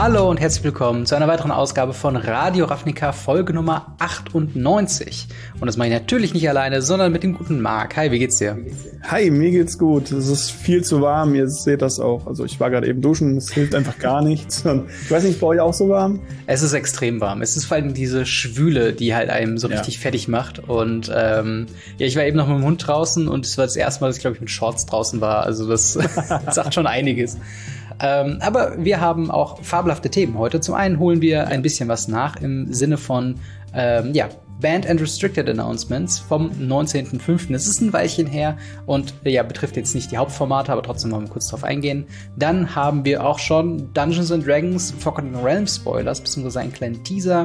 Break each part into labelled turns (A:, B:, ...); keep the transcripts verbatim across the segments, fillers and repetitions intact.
A: Hallo und herzlich willkommen zu einer weiteren Ausgabe von Radio Ravnica, Folge Nummer achtundneunzig. Und das mache ich natürlich nicht alleine, sondern mit dem guten Marc. Hi, wie geht's dir?
B: Hi, mir geht's gut. Es ist viel zu warm, ihr seht das auch. Also ich war gerade eben duschen, es hilft einfach gar nichts. Und ich weiß nicht, ist bei euch auch so warm?
A: Es ist extrem warm. Es ist vor allem diese Schwüle, die halt einem so richtig ja. fertig macht. Und ähm, ja, ich war eben noch mit dem Hund draußen und es war das erste Mal, dass ich, glaube ich, mit Shorts draußen war. Also das sagt schon einiges. Ähm, aber wir haben auch fabelhafte Themen heute. Zum einen holen wir ein bisschen was nach im Sinne von ähm, ja, Banned and Restricted Announcements vom neunzehnten fünften Es ist ein Weilchen her und ja, betrifft jetzt nicht die Hauptformate, aber trotzdem wollen wir kurz drauf eingehen. Dann haben wir auch schon Dungeons and Dragons Forgotten Realms Spoilers, beziehungsweise einen kleinen Teaser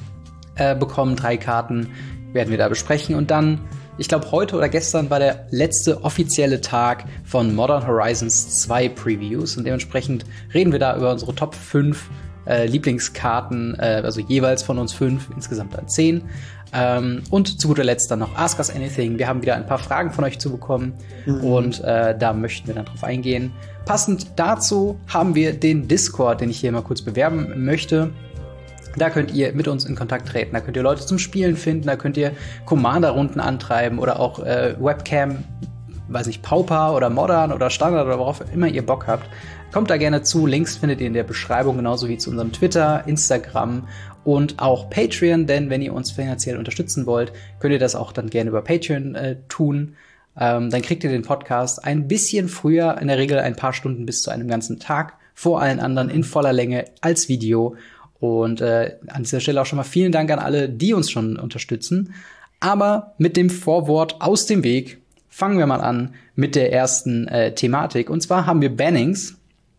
A: äh, bekommen. Drei Karten werden wir da besprechen. Und dann, ich glaube, heute oder gestern war der letzte offizielle Tag von Modern Horizons zwei Previews und dementsprechend reden wir da über unsere Top fünf äh, Lieblingskarten, äh, also jeweils von uns fünf, insgesamt dann zehn. Ähm, und zu guter Letzt dann noch Ask Us Anything. Wir haben wieder ein paar Fragen von euch zu bekommen mhm. und äh, da möchten wir dann drauf eingehen. Passend dazu haben wir den Discord, den ich hier mal kurz bewerben möchte. Da könnt ihr mit uns in Kontakt treten, da könnt ihr Leute zum Spielen finden, da könnt ihr Commander-Runden antreiben oder auch äh, Webcam, weiß nicht, Pauper oder Modern oder Standard oder worauf immer ihr Bock habt. Kommt da gerne zu, Links findet ihr in der Beschreibung, genauso wie zu unserem Twitter, Instagram und auch Patreon, denn wenn ihr uns finanziell unterstützen wollt, könnt ihr das auch dann gerne über Patreon äh, tun. Ähm, dann kriegt ihr den Podcast ein bisschen früher, in der Regel ein paar Stunden bis zu einem ganzen Tag, vor allen anderen in voller Länge als Video. Und äh, an dieser Stelle auch schon mal vielen Dank an alle, die uns schon unterstützen. Aber mit dem Vorwort aus dem Weg fangen wir mal an mit der ersten äh, Thematik. Und zwar haben wir Bannings.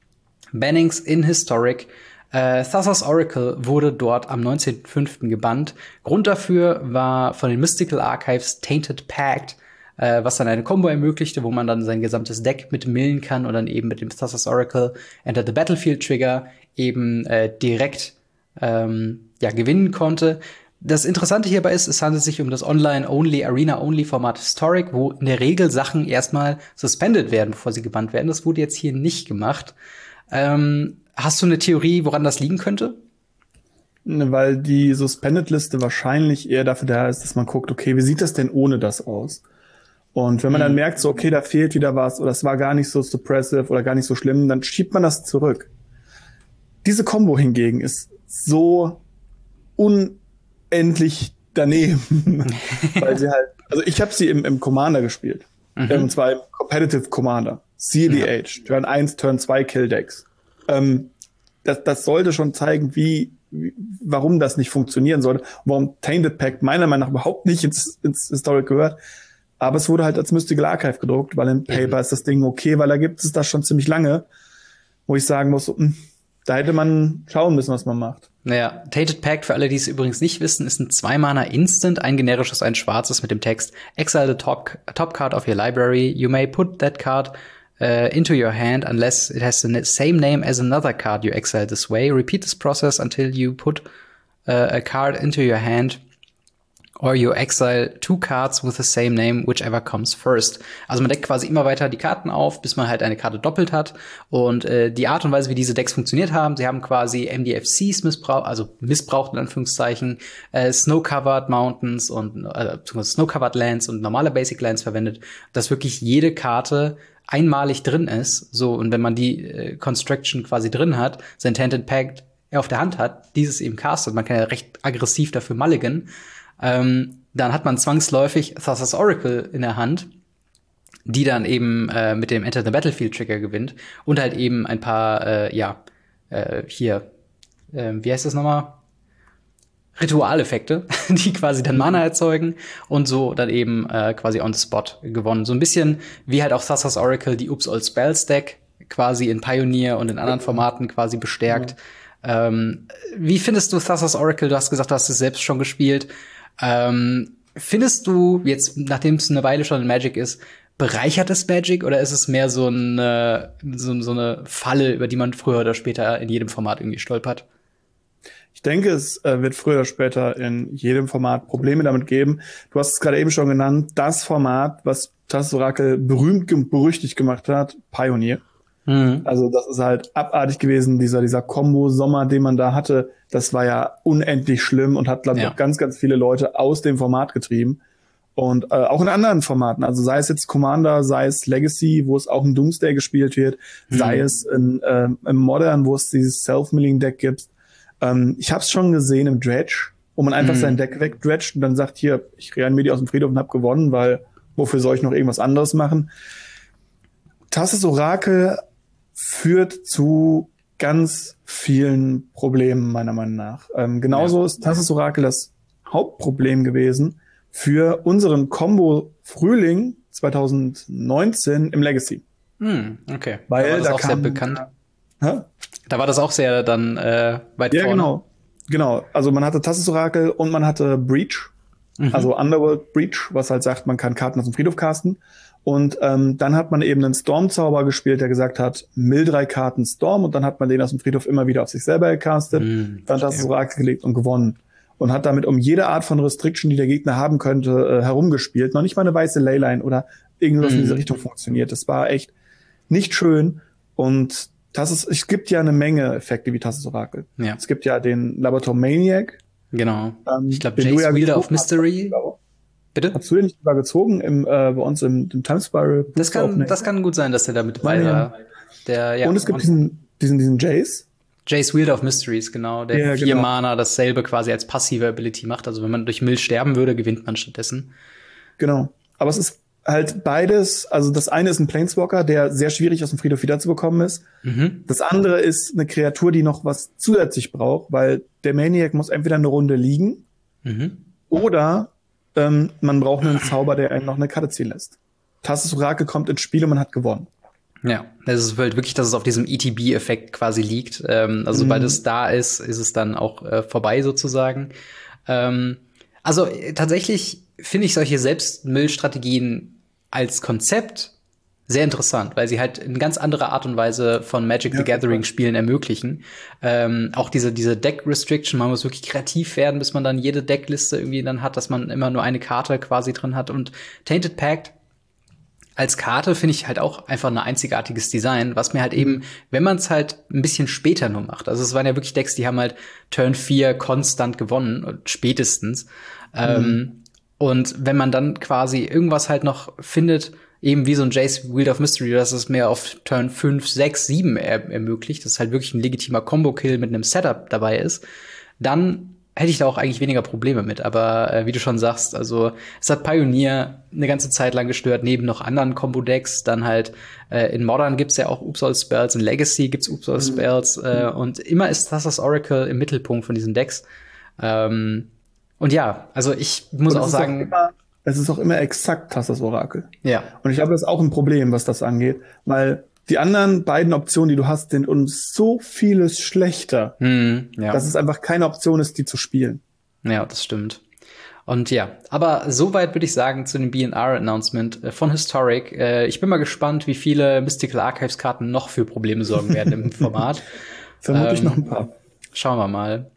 A: Bannings in Historic. Äh, Thassa's Oracle wurde dort am neunzehnten fünften gebannt. Grund dafür war von den Mystical Archives Tainted Pact, äh, was dann eine Combo ermöglichte, wo man dann sein gesamtes Deck mit millen kann und dann eben mit dem Thassa's Oracle Enter the Battlefield Trigger eben äh, direkt Ähm, ja, gewinnen konnte. Das Interessante hierbei ist, es handelt sich um das Online-Only, Arena-Only-Format Historic, wo in der Regel Sachen erstmal suspended werden, bevor sie gebannt werden. Das wurde jetzt hier nicht gemacht. Ähm, hast du eine Theorie, woran das liegen könnte?
B: Weil die Suspended-Liste wahrscheinlich eher dafür da ist, dass man guckt, okay, wie sieht das denn ohne das aus? Und wenn man dann merkt, so, okay, da fehlt wieder was oder es war gar nicht so suppressive oder gar nicht so schlimm, dann schiebt man das zurück. Diese Combo hingegen ist so unendlich daneben, weil sie halt, also ich habe sie im, im Commander gespielt, mhm. und zwar im Competitive Commander, C D H, ja. Turn eins, Turn zwei Kill-Decks. Ähm, das, das sollte schon zeigen, wie, wie, warum das nicht funktionieren sollte, warum Tainted Pact meiner Meinung nach überhaupt nicht ins, ins Historic gehört, aber es wurde halt als Mystical Archive gedruckt, weil im Paper mhm. ist das Ding okay, weil da gibt es das schon ziemlich lange, wo ich sagen muss, mh, da hätte man schauen müssen, was man macht.
A: Naja, Tainted Pact, für alle, die es übrigens nicht wissen, ist ein Zwei-Mana-Instant, ein generisches, ein schwarzes mit dem Text Exile the top, top card of your library. You may put that card uh, into your hand unless it has the same name as another card you exile this way. Repeat this process until you put uh, a card into your hand or you exile two cards with the same name, whichever comes first. Also man deckt quasi immer weiter die Karten auf, bis man halt eine Karte doppelt hat. Und äh, die Art und Weise, wie diese Decks funktioniert haben, sie haben quasi M D F Cs missbraucht, also missbraucht in Anführungszeichen, äh, Snow-Covered Mountains und äh, beziehungsweise Snow-Covered Lands und normale Basic Lands verwendet, dass wirklich jede Karte einmalig drin ist. So, und wenn man die äh, Construction quasi drin hat, sein Tainted Pact auf der Hand hat, dieses eben castet, man kann ja recht aggressiv dafür mulligan, Ähm, dann hat man zwangsläufig Thassa's Oracle in der Hand, die dann eben äh, mit dem Enter the Battlefield Trigger gewinnt und halt eben ein paar, äh, ja, äh, hier, äh, wie heißt das nochmal? Ritualeffekte, die quasi dann Mana erzeugen und so dann eben äh, quasi on the spot gewonnen. So ein bisschen wie halt auch Thassa's Oracle die Oops All Spells Deck quasi in Pioneer und in anderen Formaten quasi bestärkt. Ja. Ähm, wie findest du Thassa's Oracle? Du hast gesagt, du hast es selbst schon gespielt. Ähm, findest du jetzt, nachdem es eine Weile schon in Magic ist, bereichert es Magic oder ist es mehr so eine, so, so eine Falle, über die man früher oder später in jedem Format irgendwie stolpert?
B: Ich denke, es äh, wird früher oder später in jedem Format Probleme damit geben. Du hast es gerade eben schon genannt, das Format, was Thassa's Oracle berühmt und berüchtigt gemacht hat, Pioneer. Mhm. Also das ist halt abartig gewesen, dieser, dieser Combo-Sommer, den man da hatte. Das war ja unendlich schlimm und hat, glaube ich, ja. auch ganz, ganz viele Leute aus dem Format getrieben. Und äh, auch in anderen Formaten, also sei es jetzt Commander, sei es Legacy, wo es auch in Doomsday gespielt wird, mhm. sei es in, äh, im Modern, wo es dieses Self-Milling-Deck gibt. Ähm, ich habe es schon gesehen im Dredge, wo man einfach mhm. sein Deck wegdredgt und dann sagt, hier, ich reanimiere die aus dem Friedhof und habe gewonnen, weil wofür soll ich noch irgendwas anderes machen? Thassa's Orakel führt zu ganz vielen Problemen, meiner Meinung nach. Ähm, genauso ja. ist Thassa's Orakel das Hauptproblem gewesen für unseren Combo Frühling zwanzig neunzehn im Legacy.
A: Hm, okay.
B: Weil
A: da war das
B: da
A: auch
B: kam,
A: sehr bekannt.
B: Äh,
A: da war das auch sehr dann äh, weit
B: ja,
A: vorne.
B: Genau. Genau. Also man hatte Thassa's Orakel und man hatte Breach. Mhm. Also Underworld Breach, was halt sagt, man kann Karten aus dem Friedhof casten. Und ähm, dann hat man eben einen Storm-Zauber gespielt, der gesagt hat, mill drei Karten Storm. Und dann hat man den aus dem Friedhof immer wieder auf sich selber gecastet. Mhm, dann hat Thassa's Orakel gelegt und gewonnen. Und hat damit um jede Art von Restriction, die der Gegner haben könnte, äh, herumgespielt. Noch nicht mal eine weiße Leyline oder irgendwas mhm. in diese Richtung funktioniert. Das war echt nicht schön. Und das ist, es gibt ja eine Menge Effekte wie Thassa's Orakel. Ja. Es gibt ja den Laborator Maniac.
A: Genau. Ähm, ich glaube, Jace ja Wielder of Mystery.
B: Hast, Bitte? Hast du den nicht übergezogen im, äh, bei uns im, im Time Spiral?
A: Das kann, das kann gut sein, dass der da mit dabei war. Der, ja.
B: Und es gibt diesen, diesen, diesen Jace.
A: Jace Wielder of Mysteries, genau, der ja, vier genau. Mana dasselbe quasi als passive Ability macht. Also wenn man durch Mill sterben würde, gewinnt man stattdessen.
B: Genau. Aber es ist halt beides, also das eine ist ein Planeswalker, der sehr schwierig aus dem Friedhof wiederzubekommen ist. Mhm. Das andere ist eine Kreatur, die noch was zusätzlich braucht, weil der Maniac muss entweder eine Runde liegen mhm. oder ähm, man braucht einen Zauber, der einen noch eine Karte ziehen lässt. Thassa's Orakel kommt ins Spiel und man hat gewonnen.
A: Ja, es ist halt wirklich, dass es auf diesem E T B-Effekt quasi liegt. Ähm, also sobald mhm. es da ist, ist es dann auch äh, vorbei sozusagen. Ähm, also äh, tatsächlich finde ich solche Selbstmill-Strategien als Konzept sehr interessant, weil sie halt in ganz anderer Art und Weise von Magic ja, the Gathering Spielen ermöglichen. Ähm, auch diese diese Deck-Restriction, man muss wirklich kreativ werden, bis man dann jede Deckliste irgendwie dann hat, dass man immer nur eine Karte quasi drin hat. Und Tainted Pact als Karte finde ich halt auch einfach ein einzigartiges Design, was mir halt eben, wenn man es halt ein bisschen später nur macht. Also es waren ja wirklich Decks, die haben halt Turn vier konstant gewonnen, spätestens. Mhm. Ähm, und wenn man dann quasi irgendwas halt noch findet, eben wie so ein Jace Wielder of Mystery, dass es mehr auf Turn fünf, sechs, sieben er- ermöglicht, dass halt wirklich ein legitimer Combo-Kill mit einem Setup dabei ist, dann hätte ich da auch eigentlich weniger Probleme mit. Aber äh, wie du schon sagst, also es hat Pioneer eine ganze Zeit lang gestört, neben noch anderen Combo-Decks. Dann halt äh, in Modern gibt's ja auch Upsal-Spells, in Legacy gibt's Upsal-Spells. Mhm. Äh, und immer ist Thassa's Oracle im Mittelpunkt von diesen Decks. Ähm, und ja, also ich muss auch sagen...
B: Immer, es ist auch immer exakt Thassa's Orakel.
A: Ja.
B: Und ich glaube, das ist auch ein Problem, was das angeht. Weil die anderen beiden Optionen, die du hast, sind uns so vieles schlechter, hm, ja. dass es einfach keine Option ist, die zu spielen.
A: Ja, das stimmt. Und ja, aber soweit würde ich sagen zu dem B N R-Announcement von Historic. Äh, ich bin mal gespannt, wie viele Mystical Archives-Karten noch für Probleme sorgen werden im Format.
B: Vermutlich
A: ähm,
B: noch ein paar.
A: Schauen wir mal.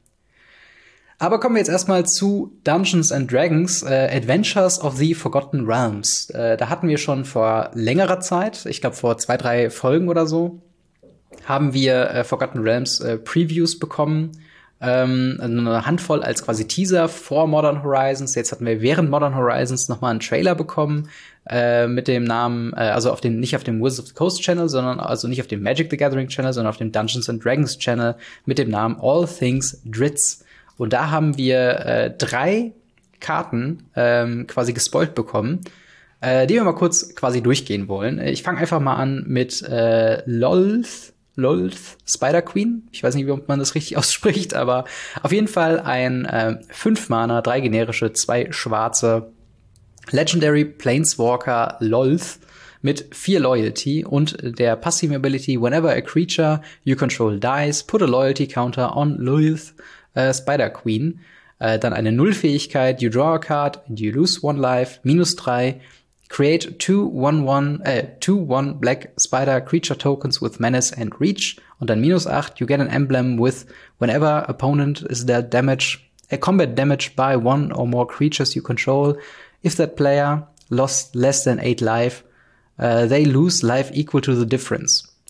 A: Aber kommen wir jetzt erstmal zu Dungeons and Dragons, äh, Adventures of the Forgotten Realms. Äh, da hatten wir schon vor längerer Zeit, ich glaube vor zwei, drei Folgen oder so, haben wir äh, Forgotten Realms äh, Previews bekommen. Ähm, eine Handvoll als quasi Teaser vor Modern Horizons. Jetzt hatten wir während Modern Horizons noch mal einen Trailer bekommen äh, mit dem Namen, äh, also auf dem nicht auf dem Wizards of the Coast Channel, sondern also nicht auf dem Magic the Gathering Channel, sondern auf dem Dungeons and Dragons Channel mit dem Namen All Things Drizzt. Und da haben wir äh, drei Karten ähm, quasi gespoilt bekommen, äh, die wir mal kurz quasi durchgehen wollen. Ich fange einfach mal an mit äh, Lolth, Lolth Spider Queen. Ich weiß nicht, wie man das richtig ausspricht, aber auf jeden Fall ein äh, fünf Mana, drei generische, zwei schwarze Legendary Planeswalker Lolth mit vier Loyalty und der passive Ability, whenever a creature you control dies, put a loyalty counter on Lolth Uh, Spider Queen, uh, dann eine Null-Fähigkeit, you draw a card and you lose one life, minus drei, create two one one, äh, two one black Spider Creature Tokens with Menace and Reach und dann minus acht, you get an emblem with whenever opponent is there damage, a combat damage by one or more creatures you control, if that player lost less than eight life, uh, they lose life equal to the difference.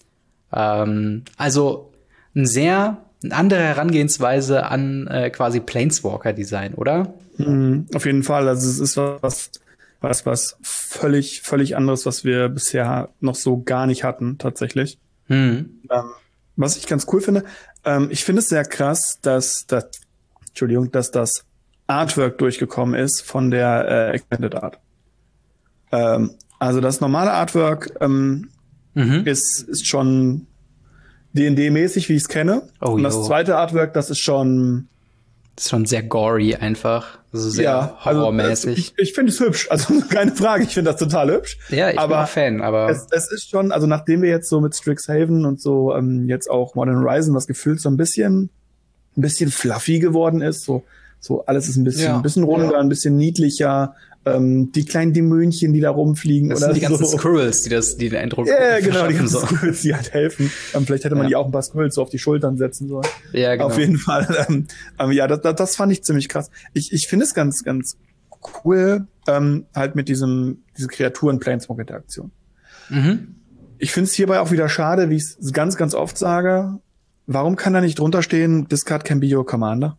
A: Ähm, also ein sehr eine andere Herangehensweise an äh, quasi Planeswalker-Design, oder?
B: Mhm, auf jeden Fall. Also es ist was, was, was völlig, völlig anderes, was wir bisher noch so gar nicht hatten, tatsächlich.
A: Mhm.
B: Ähm, was ich ganz cool finde, ähm, ich finde es sehr krass, dass das, Entschuldigung, dass das Artwork durchgekommen ist von der äh, Extended Art. Ähm, also das normale Artwork ähm, mhm. ist, ist schon D und D-mäßig, wie ich es kenne. Oh, und das jo. zweite Artwork, das ist schon
A: das ist schon sehr gory einfach. Also sehr
B: ja,
A: horrormäßig.
B: Also, ich ich finde es hübsch. Also keine Frage, ich finde das total hübsch.
A: Ja, ich aber bin auch Fan, aber
B: es, es ist schon, also nachdem wir jetzt so mit Strixhaven und so ähm, jetzt auch Modern Horizon, was gefühlt so ein bisschen ein bisschen fluffy geworden ist, so so alles ist ein bisschen ja. ein bisschen runder, ja. ein bisschen niedlicher. Ähm, die kleinen Dämonchen, die da rumfliegen.
A: Das
B: oder
A: sind die ganzen
B: so.
A: Squirrels, die das, die den Eindruck
B: Ja, genau, die ganzen
A: so.
B: Squirrels, die halt helfen. Ähm, vielleicht hätte man ja. die auch ein paar Squirrels so auf die Schultern setzen sollen.
A: Ja, genau.
B: Auf jeden Fall. Ähm, ähm, ja, das, das, das fand ich ziemlich krass. Ich, ich finde es ganz, ganz cool, ähm, halt mit diesem, diese Kreaturen-Planeswalker-Interaktion. Mhm. Ich finde es hierbei auch wieder schade, wie ich es ganz, ganz oft sage. Warum kann da nicht drunter stehen, Discard can be your commander?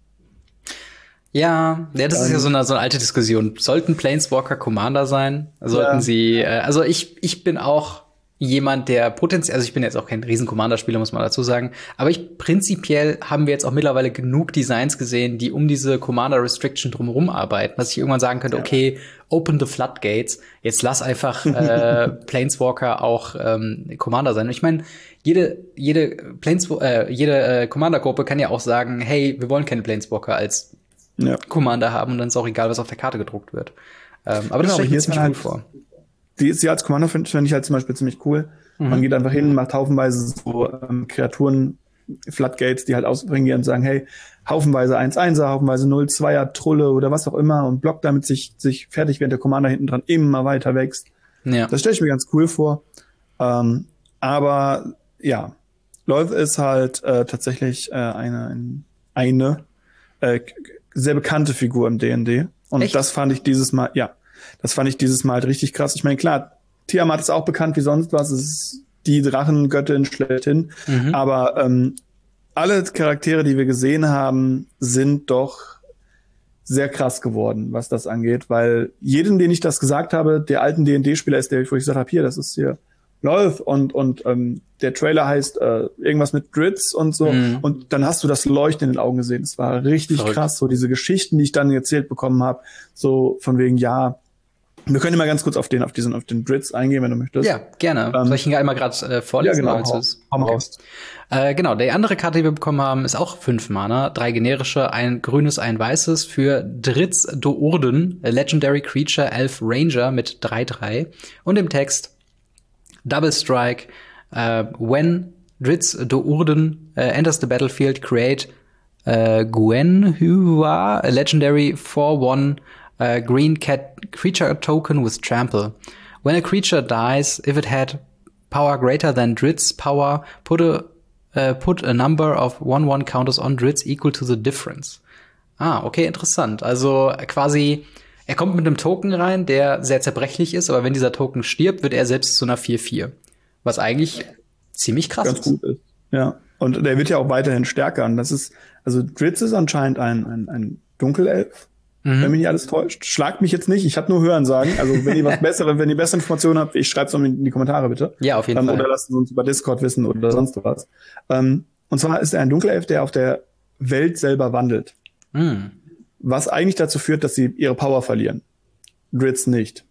A: Ja, ja, das ist ja so eine, so eine alte Diskussion. Sollten Planeswalker Commander sein? Sollten ja. sie, äh, also ich, ich bin auch jemand, der potenziell, also ich bin jetzt auch kein riesen Commander-Spieler, muss man dazu sagen, aber ich prinzipiell haben wir jetzt auch mittlerweile genug Designs gesehen, die um diese Commander-Restriction drumherum arbeiten, dass ich irgendwann sagen könnte, ja. okay, open the floodgates, jetzt lass einfach äh, Planeswalker auch ähm, Commander sein. Und ich meine, jede jede Planeswalker, äh, jede äh, Commander-Gruppe kann ja auch sagen, hey, wir wollen keine Planeswalker als Ja. Commander haben und dann ist auch egal, was auf der Karte gedruckt wird. Ähm, aber das genau, stelle ich mir ziemlich cool halt, vor.
B: Die, die als Commander finde find ich halt zum Beispiel ziemlich cool. Mhm. Man geht einfach hin, macht haufenweise so ähm, Kreaturen, Floodgates, die halt ausbringen und sagen, hey, haufenweise eins Einser, haufenweise null Zweier, Trulle oder was auch immer und blockt damit sich, sich fertig, während der Commander hinten dran immer weiter wächst. Ja. Das stelle ich mir ganz cool vor. Ähm, aber ja, Lolth ist halt äh, tatsächlich äh, eine, eine äh, sehr bekannte Figur im D und D. Und Echt? das fand ich dieses Mal, ja, das fand ich dieses Mal halt richtig krass. Ich meine, klar, Tiamat ist auch bekannt wie sonst was. Es ist die Drachengöttin schlechthin. Mhm. Aber ähm, alle Charaktere, die wir gesehen haben, sind doch sehr krass geworden, was das angeht. Weil jedem, den ich das gesagt habe, der alten D und D-Spieler ist der, wo ich gesagt habe, hier, das ist hier Lolth und und ähm, der Trailer heißt äh, irgendwas mit Dritz und so. Mhm. Und dann hast du das Leuchten in den Augen gesehen. Es war richtig Verrückt. krass. So diese Geschichten, die ich dann erzählt bekommen habe, so von wegen, ja, wir können mal ganz kurz auf den auf diesen auf den Dritz eingehen, wenn du möchtest.
A: Ja, gerne. Ähm, Soll ich ihn einmal gerade äh, vorlesen?
B: Ja, genau. Hau, hau mal raus.
A: Äh, genau, die andere Karte, die wir bekommen haben, ist auch fünf Mana, drei generische, ein grünes, ein weißes für Dritz Do'Urden, Legendary Creature, Elf Ranger mit drei drei. Und im Text Double Strike, uh, when Dritz Do'Urden uh, enters the battlefield, create uh, Gwenhua, a legendary four one uh, green cat creature token with trample. When a creature dies, if it had power greater than Dritz's power, put a uh, put a number of one one counters on Dritz equal to the difference. Ah, okay, interessant. Also quasi er kommt mit einem Token rein, der sehr zerbrechlich ist, aber wenn dieser Token stirbt, wird er selbst zu einer vier vier. Was eigentlich ziemlich krass
B: Ganz
A: ist.
B: Gut ist. Ja, und der wird ja auch weiterhin stärker. Und das ist, also Dritz ist anscheinend ein, ein, ein Dunkelelf, mhm. wenn mich nicht alles täuscht. Schlagt mich jetzt nicht, ich habe nur Hörensagen. Also wenn ihr was Besseres, wenn ihr bessere Informationen habt, ich schreib's noch in die Kommentare bitte.
A: Ja, auf jeden
B: ähm,
A: Fall.
B: Oder lasst uns über Discord wissen oder sonst was. Ähm, und zwar ist er ein Dunkelelf, der auf der Welt selber wandelt. Mhm. Was eigentlich dazu führt, dass sie ihre Power verlieren. Dritz nicht.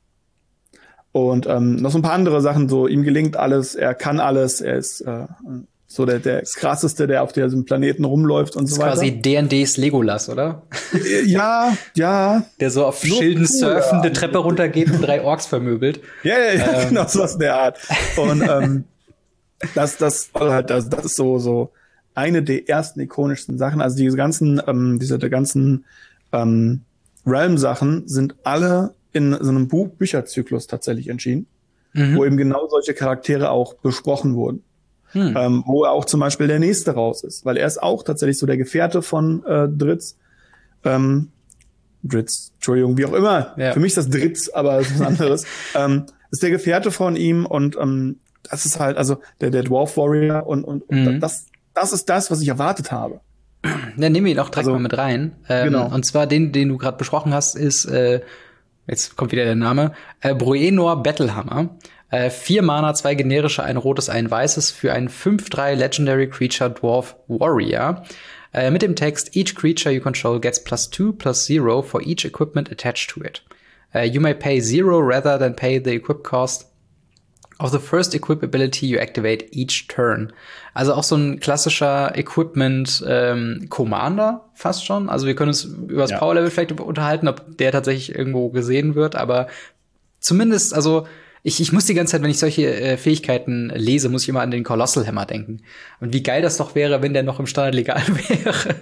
B: Und ähm, noch so ein paar andere Sachen, so ihm gelingt alles, er kann alles, er ist äh, so der, der krasseste, der auf diesem Planeten rumläuft und so weiter.
A: Das ist quasi D und D's Legolas, oder?
B: Ja, ja.
A: Der so auf so Schilden cool, surfende ja. Treppe runtergeht und drei Orks vermöbelt.
B: Ja, ja, ja, ähm. genau, sowas in der Art. Und ähm, das, das, halt, das, das ist so, so eine der ersten ikonischsten Sachen. Also diese ganzen, ähm, diese der ganzen ähm, Realm-Sachen sind alle in so einem Buch Bücherzyklus tatsächlich entschieden, mhm. wo eben genau solche Charaktere auch besprochen wurden. Hm. Ähm, wo auch zum Beispiel der nächste raus ist, weil er ist auch tatsächlich so der Gefährte von äh, Dritz. Ähm, Dritz, Entschuldigung, wie auch immer. Ja. Für mich ist das Dritz, aber es ist was anderes. ähm, ist der Gefährte von ihm und ähm, das ist halt, also der, der Dwarf Warrior und, und, und
A: Mhm.
B: das, das ist das, was ich erwartet habe.
A: Dann nehmen wir ihn auch direkt
B: Also,
A: mal mit rein. Ähm,
B: genau.
A: Und zwar den, den du gerade besprochen hast, ist, äh, jetzt kommt wieder der Name, äh, Bruenor Battlehammer. Äh, vier Mana, zwei generische, ein rotes, ein weißes für einen fünf drei Legendary Creature Dwarf Warrior. Äh, mit dem Text, each creature you control gets plus two plus zero for each equipment attached to it. Uh, you may pay zero rather than pay the equip cost of the first equip ability you activate each turn. Also auch so ein klassischer Equipment ähm, Commander fast schon. Also wir können uns über das
B: Ja.
A: Power Level vielleicht unterhalten, ob der tatsächlich irgendwo gesehen wird, aber zumindest, also ich, ich muss die ganze Zeit, wenn ich solche äh, Fähigkeiten lese, muss ich immer an den Colossal Hammer denken. Und wie geil das doch wäre, wenn der noch im Standard legal wäre.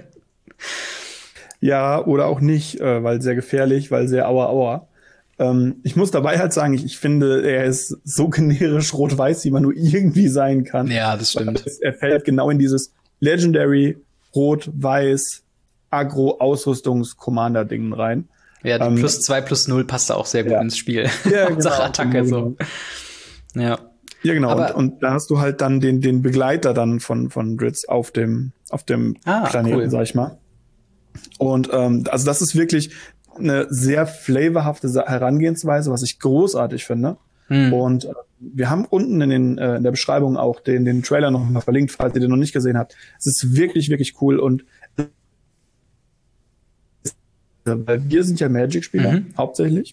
B: Ja, oder auch nicht, äh, weil sehr gefährlich, weil sehr aua aua. Ähm, ich muss dabei halt sagen, ich, ich finde, er ist so generisch rot-weiß, wie man nur irgendwie sein kann.
A: Ja, das stimmt.
B: Es, er fällt genau in dieses Legendary rot-weiß Agro-Ausrüstungs-Commander-Ding rein.
A: Ja, die
B: Ähm,
A: plus zwei, plus null passt da auch sehr gut
B: ja.
A: ins Spiel.
B: Ja,
A: Hauptsache
B: genau.
A: Attacke, so. Ja.
B: Ja, genau.
A: Aber-
B: und, und da hast du halt dann den, den Begleiter dann von, von Dritz auf dem, auf dem
A: Ah,
B: Planeten,
A: cool.
B: sag ich mal. Und ähm, also das ist wirklich eine sehr flavorhafte Sa- Herangehensweise, was ich großartig finde.
A: Hm.
B: Und äh, wir haben unten in, den, äh, in der Beschreibung auch den, den Trailer noch mal verlinkt, falls ihr den noch nicht gesehen habt. Es ist wirklich, wirklich cool. Und äh, weil wir sind ja Magic-Spieler,
A: Mhm.
B: hauptsächlich.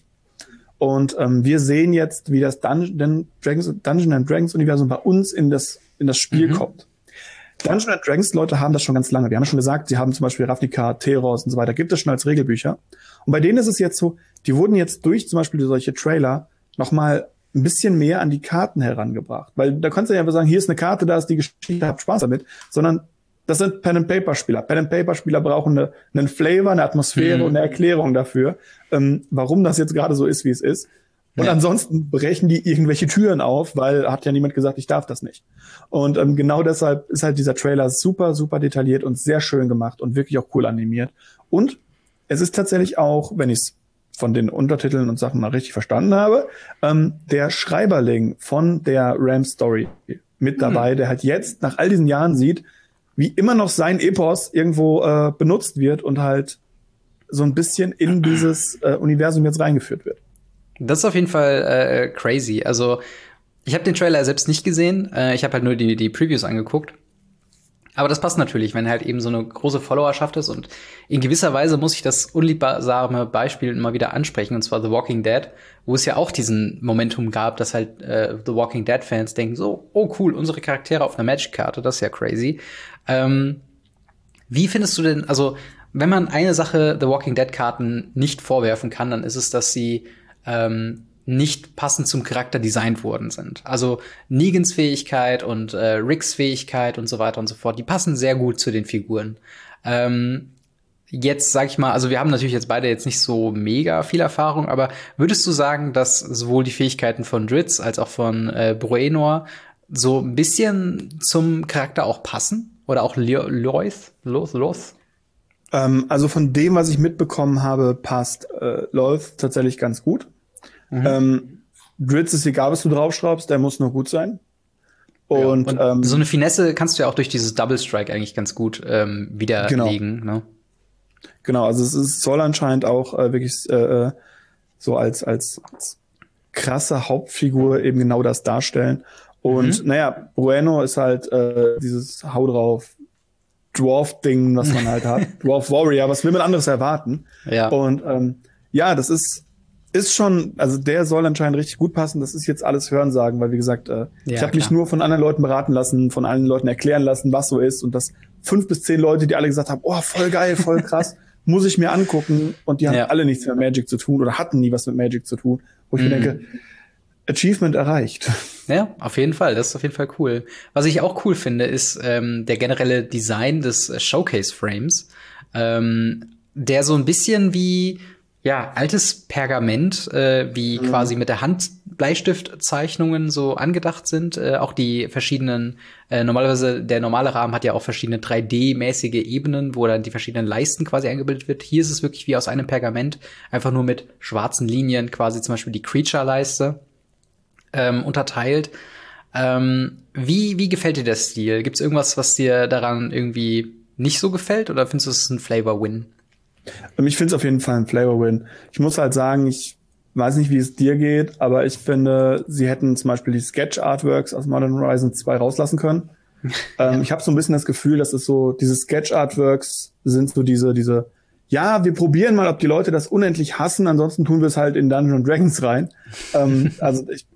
B: Und ähm, wir sehen jetzt, wie das Dungeon Dragons, Dungeon and Dragons Universum bei uns in das, in das Spiel
A: Mhm.
B: kommt. Dungeon and Dragons Leute haben das schon ganz lange. Wir haben ja schon gesagt, sie haben zum Beispiel Ravnica, Teros und so weiter, gibt es schon als Regelbücher. Und bei denen ist es jetzt so, die wurden jetzt durch zum Beispiel solche Trailer noch mal ein bisschen mehr an die Karten herangebracht. Weil da kannst du ja einfach sagen, hier ist eine Karte, da ist die Geschichte, habt Spaß damit. Sondern das sind Pen-and-Paper-Spieler. Pen-and-Paper-Spieler brauchen eine, einen Flavor, eine Atmosphäre
A: Mhm.
B: und eine Erklärung dafür, ähm, warum das jetzt gerade so ist, wie es ist. Und
A: Ja.
B: ansonsten brechen die irgendwelche Türen auf, weil hat ja niemand gesagt, ich darf das nicht. Und ähm, genau deshalb ist halt dieser Trailer super, super detailliert und sehr schön gemacht und wirklich auch cool animiert. Und es ist tatsächlich auch, wenn ich es von den Untertiteln und Sachen mal richtig verstanden habe, ähm, der Schreiberling von der Ram-Story mit dabei, der halt jetzt nach all diesen Jahren sieht, wie immer noch sein Epos irgendwo äh, benutzt wird und halt so ein bisschen in dieses äh, Universum jetzt reingeführt wird.
A: Das ist auf jeden Fall äh, crazy. Also, ich habe den Trailer selbst nicht gesehen. Äh, ich habe halt nur die, die Previews angeguckt. Aber das passt natürlich, wenn halt eben so eine große Followerschaft ist. Und in gewisser Weise muss ich das unliebbare Beispiel immer wieder ansprechen, und zwar The Walking Dead, wo es ja auch diesen Momentum gab, dass halt äh, The Walking Dead-Fans denken so, oh cool, unsere Charaktere auf einer Magic-Karte, das ist ja crazy. Ähm, wie findest du denn, also wenn man eine Sache The Walking Dead-Karten nicht vorwerfen kann, dann ist es, dass sie ähm, nicht passend zum Charakter designt worden sind. Also Negans Fähigkeit und äh, Ricks Fähigkeit und so weiter und so fort, die passen sehr gut zu den Figuren. Ähm, jetzt sag ich mal, also wir haben natürlich jetzt beide jetzt nicht so mega viel Erfahrung, aber würdest du sagen, dass sowohl die Fähigkeiten von Dritz als auch von äh, Bruenor so ein bisschen zum Charakter auch passen? Oder auch Loth? Loth? Loth?
B: Ähm, also von dem, was ich mitbekommen habe, passt äh, Loth tatsächlich ganz gut. Mhm. Ähm, Dritz ist egal, was du draufschraubst, der muss nur gut sein. Und,
A: ja, und
B: ähm,
A: so eine Finesse kannst du ja auch durch dieses Double Strike eigentlich ganz gut ähm, widerlegen. Genau. Ne?
B: Genau, also es ist, soll anscheinend auch äh, wirklich äh, so als, als, als krasse Hauptfigur eben genau das darstellen. Und mhm. naja, Bruenor ist halt äh, dieses Hau drauf Dwarf-Ding, was man halt hat. Dwarf Warrior, was will man anderes erwarten?
A: Ja.
B: Und ähm, ja, das ist ist schon, also der soll anscheinend richtig gut passen. Das ist jetzt alles Hörensagen, weil wie gesagt, äh, ja, ich habe mich nur von anderen Leuten beraten lassen, von allen Leuten erklären lassen, was so ist. Und das fünf bis zehn Leute, die alle gesagt haben, oh, voll geil, voll krass, muss ich mir angucken. Und die haben ja. alle nichts mit Magic zu tun oder hatten nie was mit Magic zu tun. Wo ich mhm. mir denke, Achievement erreicht.
A: Ja, auf jeden Fall. Das ist auf jeden Fall cool. Was ich auch cool finde, ist ähm, der generelle Design des äh, Showcase-Frames, ähm, der so ein bisschen wie ja altes Pergament, äh, wie mhm. quasi mit der Hand Bleistiftzeichnungen so angedacht sind. Äh, auch die verschiedenen, äh, normalerweise der normale Rahmen hat ja auch verschiedene drei D-mäßige Ebenen, wo dann die verschiedenen Leisten quasi eingebildet wird. Hier ist es wirklich wie aus einem Pergament, einfach nur mit schwarzen Linien, quasi zum Beispiel die Creature-Leiste ähm, unterteilt. Ähm, wie, wie gefällt dir der Stil? Gibt's irgendwas, was dir daran irgendwie nicht so gefällt, oder findest du es ein Flavor-Win?
B: Ich finde es auf jeden Fall ein Flavor-Win. Ich muss halt sagen, ich weiß nicht, wie es dir geht, aber ich finde, sie hätten zum Beispiel die Sketch-Artworks aus Modern Horizons zwei rauslassen können. ähm, ich habe so ein bisschen das Gefühl, dass es so, diese Sketch-Artworks sind so diese, diese, ja, wir probieren mal, ob die Leute das unendlich hassen, ansonsten tun wir es halt in Dungeons and Dragons rein. ähm, also ich,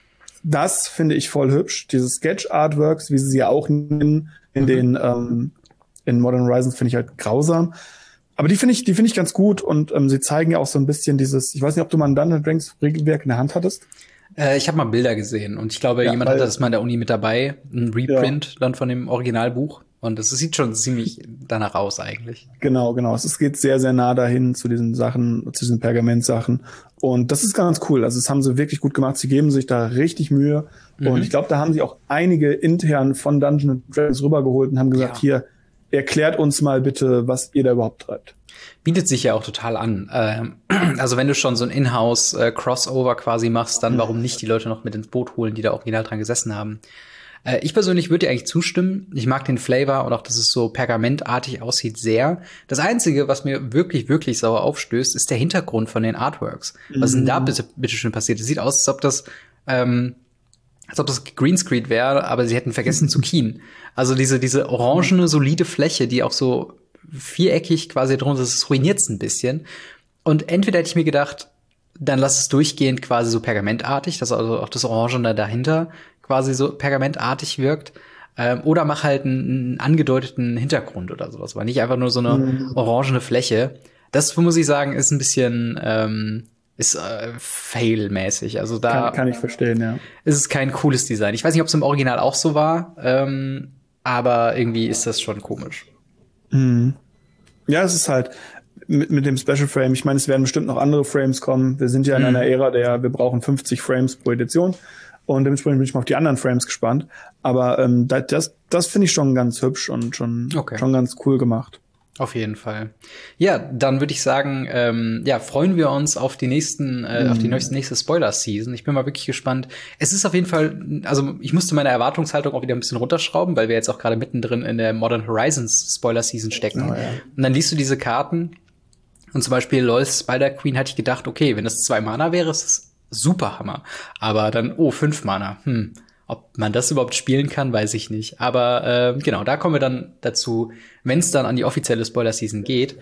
B: das finde ich voll hübsch. Diese Sketch-Artworks, wie sie sie ja auch nennen, in mhm. den ähm, in Modern Horizons, finde ich halt grausam. Aber die finde ich, die finde ich ganz gut, und ähm, sie zeigen ja auch so ein bisschen dieses, ich weiß nicht, ob du mal ein Dungeons and Dragons Regelwerk in der Hand hattest.
A: Äh, ich habe mal Bilder gesehen, und ich glaube, ja, jemand hatte das mal in der Uni mit dabei, ein Reprint ja. dann von dem Originalbuch, und das sieht schon ziemlich danach aus eigentlich.
B: Genau, genau. Es geht sehr, sehr nah dahin zu diesen Sachen, zu diesen Pergamentsachen, und das ist ganz cool. Also das haben sie wirklich gut gemacht. Sie geben sich da richtig Mühe, mhm. und ich glaube, da haben sie auch einige intern von Dungeons and Dragons rübergeholt und haben gesagt, ja. hier, erklärt uns mal bitte, was ihr da überhaupt treibt.
A: Bietet sich ja auch total an. Ähm, also wenn du schon so ein Inhouse-Crossover quasi machst, dann warum nicht die Leute noch mit ins Boot holen, die da original dran gesessen haben. Äh, ich persönlich würde dir eigentlich zustimmen. Ich mag den Flavor und auch, dass es so pergamentartig aussieht, sehr. Das Einzige, was mir wirklich, wirklich sauer aufstößt, ist der Hintergrund von den Artworks. Mhm. Was ist denn da bitte, bitte schön passiert? Es sieht aus, als ob das ähm, als ob das Greenscreen wäre, aber sie hätten vergessen zu keyen. Also diese, diese orangene, solide Fläche, die auch so viereckig quasi drunter ist, das ruiniert's ein bisschen. Und entweder hätte ich mir gedacht, dann lass es durchgehend quasi so pergamentartig, dass also auch das Orangene dahinter quasi so pergamentartig wirkt. Ähm, oder mach halt einen, einen angedeuteten Hintergrund oder sowas, weil nicht einfach nur so eine mhm. orangene Fläche. Das, muss ich sagen, ist ein bisschen ähm, ist äh, fail-mäßig. Also da
B: kann, kann ich verstehen, ja.
A: Ist es kein cooles Design. Ich weiß nicht, ob es im Original auch so war, ähm, aber irgendwie ist das schon komisch.
B: Mhm. Ja, es ist halt mit, mit dem Special Frame. Ich meine, es werden bestimmt noch andere Frames kommen. Wir sind ja in mhm. einer Ära, der wir brauchen fünfzig Frames pro Edition, und dementsprechend bin ich mal auf die anderen Frames gespannt. Aber ähm, das, das finde ich schon ganz hübsch und schon, okay. schon ganz cool gemacht.
A: Auf jeden Fall. Ja, dann würde ich sagen, ähm, ja, freuen wir uns auf die nächsten, äh, mm. auf die nächste, nächste Spoiler-Season. Ich bin mal wirklich gespannt. Es ist auf jeden Fall, also ich musste meine Erwartungshaltung auch wieder ein bisschen runterschrauben, weil wir jetzt auch gerade mittendrin in der Modern Horizons Spoiler-Season stecken. Oh, ja. Und dann liest du diese Karten, und zum Beispiel Lois Spider-Queen, hatte ich gedacht, okay, wenn das zwei Mana wäre, ist das super Hammer. Aber dann, oh, fünf Mana, hm. Ob man das überhaupt spielen kann, weiß ich nicht. Aber äh, genau, da kommen wir dann dazu, wenn es dann an die offizielle Spoiler-Season geht.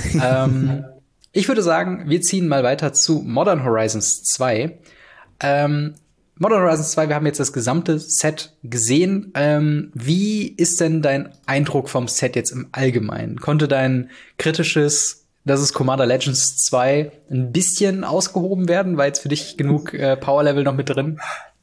A: ähm, ich würde sagen, wir ziehen mal weiter zu Modern Horizons zwei. Ähm, Modern Horizons zwei, wir haben jetzt das gesamte Set gesehen. Ähm, wie ist denn dein Eindruck vom Set jetzt im Allgemeinen? Konnte dein kritisches, das ist Commander Legends zwei, ein bisschen ausgehoben werden? War jetzt für dich genug äh, Power-Level noch mit drin?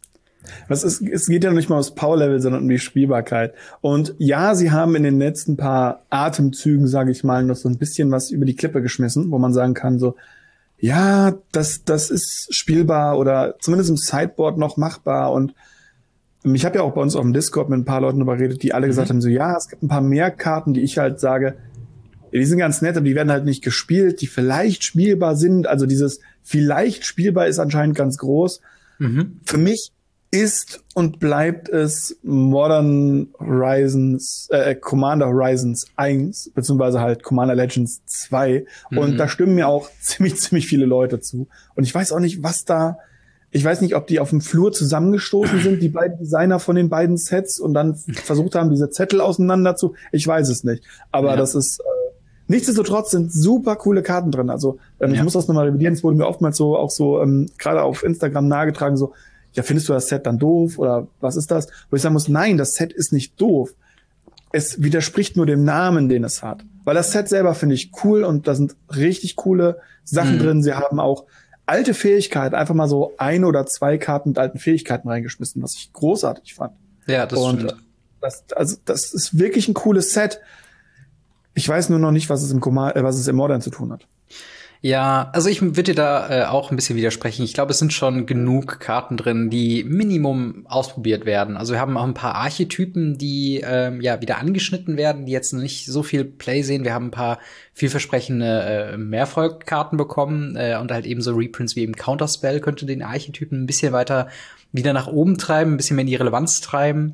B: Was ist, es geht ja nicht mal ums Power-Level, sondern um die Spielbarkeit. Und ja, sie haben in den letzten paar Atemzügen, sage ich mal, noch so ein bisschen was über die Klippe geschmissen, wo man sagen kann, so, ja, das, das ist spielbar oder zumindest im Sideboard noch machbar. Und ich habe ja auch bei uns auf dem Discord mit ein paar Leuten darüber geredet, die alle mhm. gesagt haben, so, ja, es gibt ein paar mehr Karten, die ich halt sage, die sind ganz nett, aber die werden halt nicht gespielt, die vielleicht spielbar sind. Also dieses vielleicht spielbar ist anscheinend ganz groß. Mhm. Für mich ist und bleibt es Modern Horizons, äh, Commander Horizons eins, beziehungsweise halt Commander Legends zwei. Mhm. Und da stimmen mir auch ziemlich, ziemlich viele Leute zu. Und ich weiß auch nicht, was da, ich weiß nicht, ob die auf dem Flur zusammengestoßen sind, die beiden Designer von den beiden Sets, und dann versucht haben, diese Zettel auseinander zu, ich weiß es nicht. Aber ja. das ist, äh, nichtsdestotrotz sind super coole Karten drin. Also, ähm, ja. ich muss das nochmal revidieren, es wurde mir oftmals so, auch so, ähm, gerade auf Instagram nahegetragen, so, ja, findest du das Set dann doof oder was ist das? Wo ich sagen muss, nein, das Set ist nicht doof. Es widerspricht nur dem Namen, den es hat. Weil das Set selber finde ich cool, und da sind richtig coole Sachen mhm. drin. Sie haben auch alte Fähigkeiten, einfach mal so ein oder zwei Karten mit alten Fähigkeiten reingeschmissen, was ich großartig fand.
A: Ja, das und stimmt.
B: Das, also, das ist wirklich ein cooles Set. Ich weiß nur noch nicht, was es im, Com- äh, was es im Modern zu tun hat.
A: Ja, also ich würde dir da äh, auch ein bisschen widersprechen. Ich glaube, es sind schon genug Karten drin, die Minimum ausprobiert werden. Also wir haben auch ein paar Archetypen, die ähm, ja wieder angeschnitten werden, die jetzt nicht so viel Play sehen. Wir haben ein paar vielversprechende äh, Mehrvolk-Karten bekommen äh, und halt eben so Reprints wie eben Counterspell könnte den Archetypen ein bisschen weiter wieder nach oben treiben, ein bisschen mehr in die Relevanz treiben.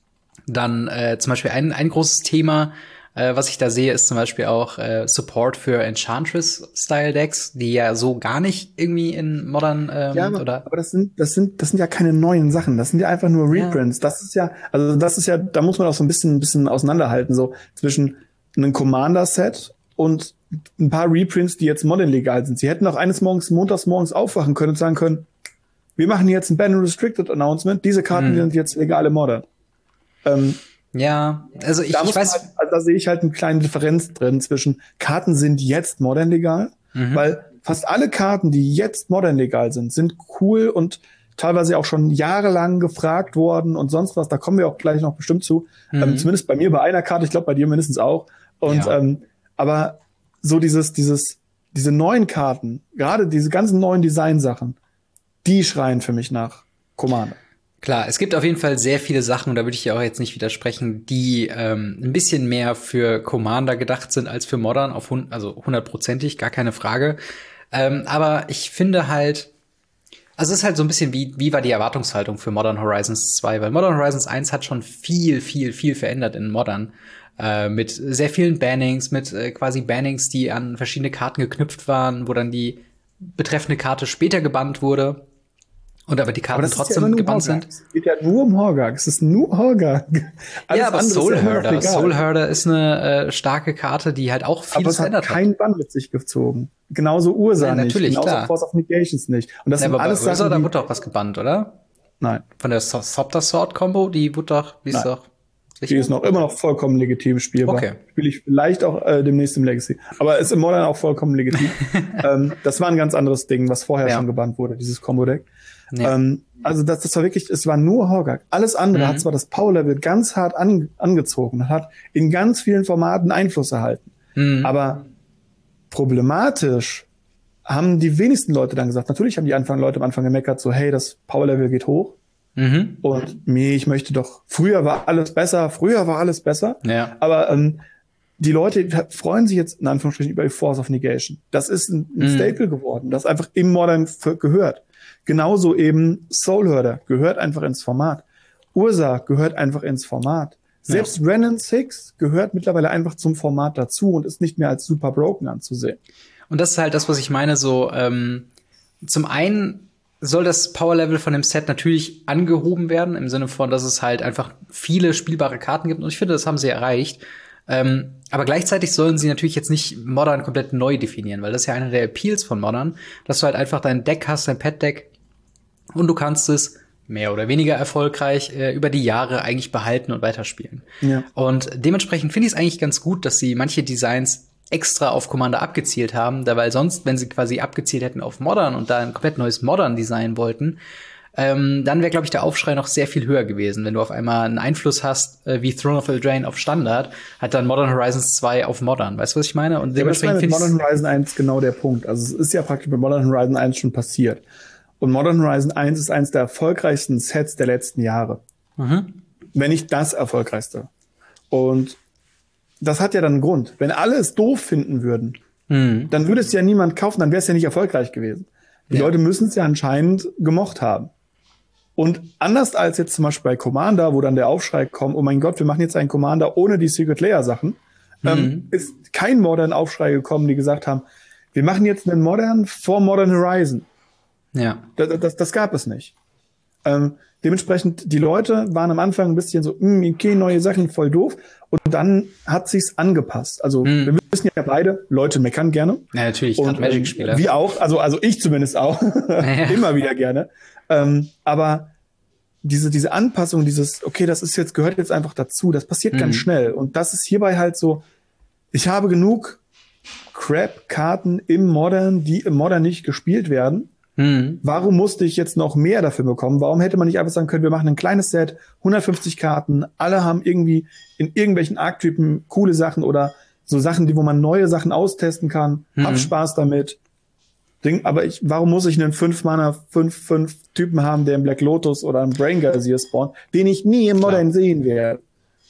A: Dann äh, zum Beispiel ein, ein großes Thema, Äh, was ich da sehe, ist zum Beispiel auch äh, Support für Enchantress-Style-Decks, die ja so gar nicht irgendwie in Modern ähm,
B: ja, aber,
A: oder.
B: aber das sind, das sind, das sind ja keine neuen Sachen. Das sind ja einfach nur Reprints. Ja. Das ist ja, also das ist ja, da muss man auch so ein bisschen, ein bisschen auseinanderhalten, so zwischen einem Commander-Set und ein paar Reprints, die jetzt Modern legal sind. Sie hätten auch eines Morgens, montags morgens aufwachen können und sagen können, wir machen jetzt ein Ban Restricted Announcement. Diese Karten hm. sind jetzt legale Modern. Ähm,
A: Ja, also ich, ich weiß,
B: halt, also da sehe ich halt eine kleine Differenz drin zwischen Karten sind jetzt modern legal, mhm. weil fast alle Karten, die jetzt modern legal sind, sind cool und teilweise auch schon jahrelang gefragt worden und sonst was. Da kommen wir auch gleich noch bestimmt zu. Mhm. Ähm, zumindest bei mir bei einer Karte, ich glaube bei dir mindestens auch. Und ja. ähm, aber so dieses, dieses, diese neuen Karten, gerade diese ganzen neuen Designsachen, die schreien für mich nach Commander.
A: Klar, es gibt auf jeden Fall sehr viele Sachen, und da würde ich ja auch jetzt nicht widersprechen, die ähm, ein bisschen mehr für Commander gedacht sind als für Modern, auf hund- also hundertprozentig, gar keine Frage. Ähm, aber ich finde halt, also es ist halt so ein bisschen wie, wie war die Erwartungshaltung für Modern Horizons zwei, weil Modern Horizons eins hat schon viel, viel, viel verändert in Modern. Äh, mit sehr vielen Bannings, mit äh, quasi Bannings, die an verschiedene Karten geknüpft waren, wo dann die betreffende Karte später gebannt wurde. Und aber die Karten aber trotzdem ja gebannt sind.
B: Es geht ja nur um Horgag. Es ist nur Horgag.
A: Ja, aber Soul Herder. Soul Herder ist eine äh, starke Karte, die halt auch vieles verändert hat.
B: Aber es hat keinen Bann mit sich gezogen. Genauso Ursa nicht.
A: Natürlich,
B: genauso
A: klar.
B: Force of Negations nicht. Und das
A: ja,
B: sind
A: aber
B: alles
A: bei Ursa,
B: Sachen,
A: da wurde doch was gebannt, oder?
B: Nein.
A: Von der so- Sopter Sword Combo, die wurde doch, die ist doch
B: sicher? Die ist noch immer noch vollkommen legitim spielbar.
A: Okay.
B: Spiele ich vielleicht auch äh, demnächst im Legacy. Aber ist im Modern auch vollkommen legitim. ähm, das war ein ganz anderes Ding, was vorher ja. schon gebannt wurde, dieses Combo-Deck. Ja. Ähm, also das, das war wirklich, es war nur Horgag. Alles andere mhm. hat zwar das Power-Level ganz hart an, angezogen, hat in ganz vielen Formaten Einfluss erhalten. Mhm. Aber problematisch haben die wenigsten Leute dann gesagt, natürlich haben die Anfang Leute am Anfang gemeckert, so hey, das Power-Level geht hoch. Mhm. Und nee, ich möchte doch, früher war alles besser, früher war alles besser.
A: Ja.
B: Aber ähm, die Leute freuen sich jetzt in Anführungsstrichen über die Force of Negation. Das ist ein, ein mhm. Staple geworden, das einfach im Modern gehört. Genauso eben Soul Herder gehört einfach ins Format. Ursa gehört einfach ins Format. Selbst ja. Renan six gehört mittlerweile einfach zum Format dazu und ist nicht mehr als super broken anzusehen.
A: Und das ist halt das, was ich meine, so ähm, zum einen soll das Power-Level von dem Set natürlich angehoben werden, im Sinne von, dass es halt einfach viele spielbare Karten gibt. Und ich finde, das haben sie erreicht. Ähm, aber gleichzeitig sollen sie natürlich jetzt nicht Modern komplett neu definieren, weil das ist ja einer der Appeals von Modern, dass du halt einfach dein Deck hast, dein Pet-Deck, und du kannst es mehr oder weniger erfolgreich äh, über die Jahre eigentlich behalten und weiterspielen. Ja. Und dementsprechend finde ich es eigentlich ganz gut, dass sie manche Designs extra auf Commander abgezielt haben, da weil sonst, wenn sie quasi abgezielt hätten auf Modern und da ein komplett neues Modern-Design wollten, ähm, dann wäre, glaube ich, der Aufschrei noch sehr viel höher gewesen. Wenn du auf einmal einen Einfluss hast, äh, wie Throne of Eldraine auf Standard, hat dann Modern Horizons zwei auf Modern. Weißt du, was ich meine? Und
B: ja, dementsprechend finde ich Modern Horizon eins genau der Punkt. Also es ist ja praktisch bei Modern Horizon eins schon passiert. Und Modern Horizon eins ist eines der erfolgreichsten Sets der letzten Jahre. Mhm. Wenn nicht das erfolgreichste. Und das hat ja dann einen Grund. Wenn alle es doof finden würden, mhm. dann würde es ja niemand kaufen, dann wäre es ja nicht erfolgreich gewesen. Die ja. Leute müssen es ja anscheinend gemocht haben. Und anders als jetzt zum Beispiel bei Commander, wo dann der Aufschrei kommt, oh mein Gott, wir machen jetzt einen Commander ohne die Secret Layer Sachen, mhm. ähm, ist kein Modern Aufschrei gekommen, die gesagt haben, wir machen jetzt einen Modern vor Modern Horizon.
A: Ja.
B: Das, das, das gab es nicht. Ähm, dementsprechend, die Leute waren am Anfang ein bisschen so, okay, neue Sachen, voll doof. Und dann hat sich's angepasst. Also, hm. wir wissen ja beide, Leute meckern gerne.
A: Ja, natürlich, gerade Magic-Spieler.
B: Ähm, wir auch, also, also ich zumindest auch. Ja. Immer wieder gerne. Ähm, aber diese, diese Anpassung, dieses, okay, das ist jetzt, gehört jetzt einfach dazu, das passiert hm. ganz schnell. Und das ist hierbei halt so, ich habe genug Crap-Karten im Modern, die im Modern nicht gespielt werden. Hm. Warum musste ich jetzt noch mehr dafür bekommen? Warum hätte man nicht einfach sagen können, wir machen ein kleines Set, hundertfünfzig Karten, alle haben irgendwie in irgendwelchen Archetypen coole Sachen oder so Sachen, die wo man neue Sachen austesten kann, hm. hab Spaß damit, Ding, aber ich, warum muss ich einen fünf Mana, fünf fünf Typen haben, der im Black Lotus oder im Brain Gazier spawnt, den ich nie im Modern sehen werde?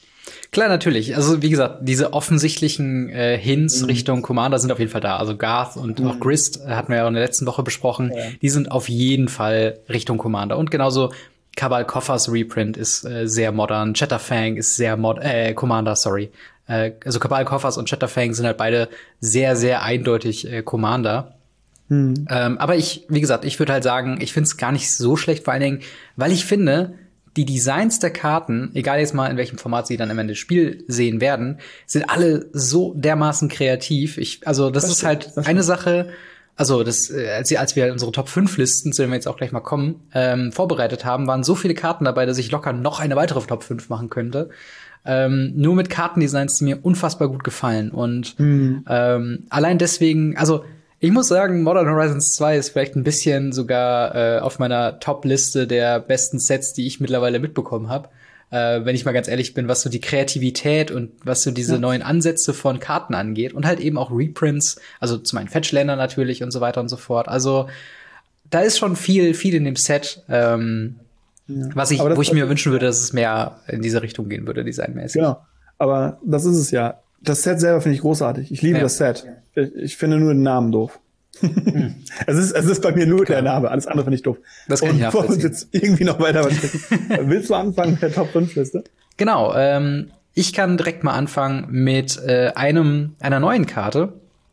A: Klar, natürlich. Also wie gesagt, diese offensichtlichen äh, Hints mhm. Richtung Commander sind auf jeden Fall da. Also Garth und mhm. auch Grist äh, hatten wir ja in der letzten Woche besprochen. Ja. Die sind auf jeden Fall Richtung Commander. Und genauso Cabal Koffers Reprint ist äh, sehr modern. Chatterfang ist sehr mod äh, Commander, sorry. Äh, also Cabal Koffers und Chatterfang sind halt beide sehr, sehr eindeutig äh, Commander. Mhm. Ähm, aber ich, wie gesagt, ich würde halt sagen, ich finde es gar nicht so schlecht, vor allen Dingen, weil ich finde, die Designs der Karten, egal jetzt mal in welchem Format sie dann am Ende des Spiels sehen werden, sind alle so dermaßen kreativ. Ich, also das, das ist halt das eine Sache, also das, als, als wir unsere Top fünf Listen, zu denen wir jetzt auch gleich mal kommen, ähm, vorbereitet haben, waren so viele Karten dabei, dass ich locker noch eine weitere Top fünf machen könnte. Ähm, nur mit Kartendesigns, die mir unfassbar gut gefallen. Und mhm. ähm, allein deswegen, also ich muss sagen, Modern Horizons zwei ist vielleicht ein bisschen sogar äh, auf meiner Top-Liste der besten Sets, die ich mittlerweile mitbekommen habe. Äh, wenn ich mal ganz ehrlich bin, was so die Kreativität und was so diese ja. neuen Ansätze von Karten angeht. Und halt eben auch Reprints, also zum einen Fetchländer natürlich und so weiter und so fort. Also da ist schon viel, viel in dem Set, ähm, ja. was ich, wo ich mir wünschen würde, dass es mehr in diese Richtung gehen würde, designmäßig.
B: Genau, aber das ist es ja. Das Set selber finde ich großartig. Ich liebe ja. das Set. Ich, ich finde nur den Namen doof. Hm. es, ist, es ist bei mir nur Klar. der Name. Alles andere finde ich doof.
A: Das kann Und ich nachvollziehen.
B: Bevor wir uns jetzt irgendwie noch weiter was Willst du anfangen mit der Top fünf Liste?
A: Genau. Ähm, ich kann direkt mal anfangen mit äh, einem einer neuen Karte,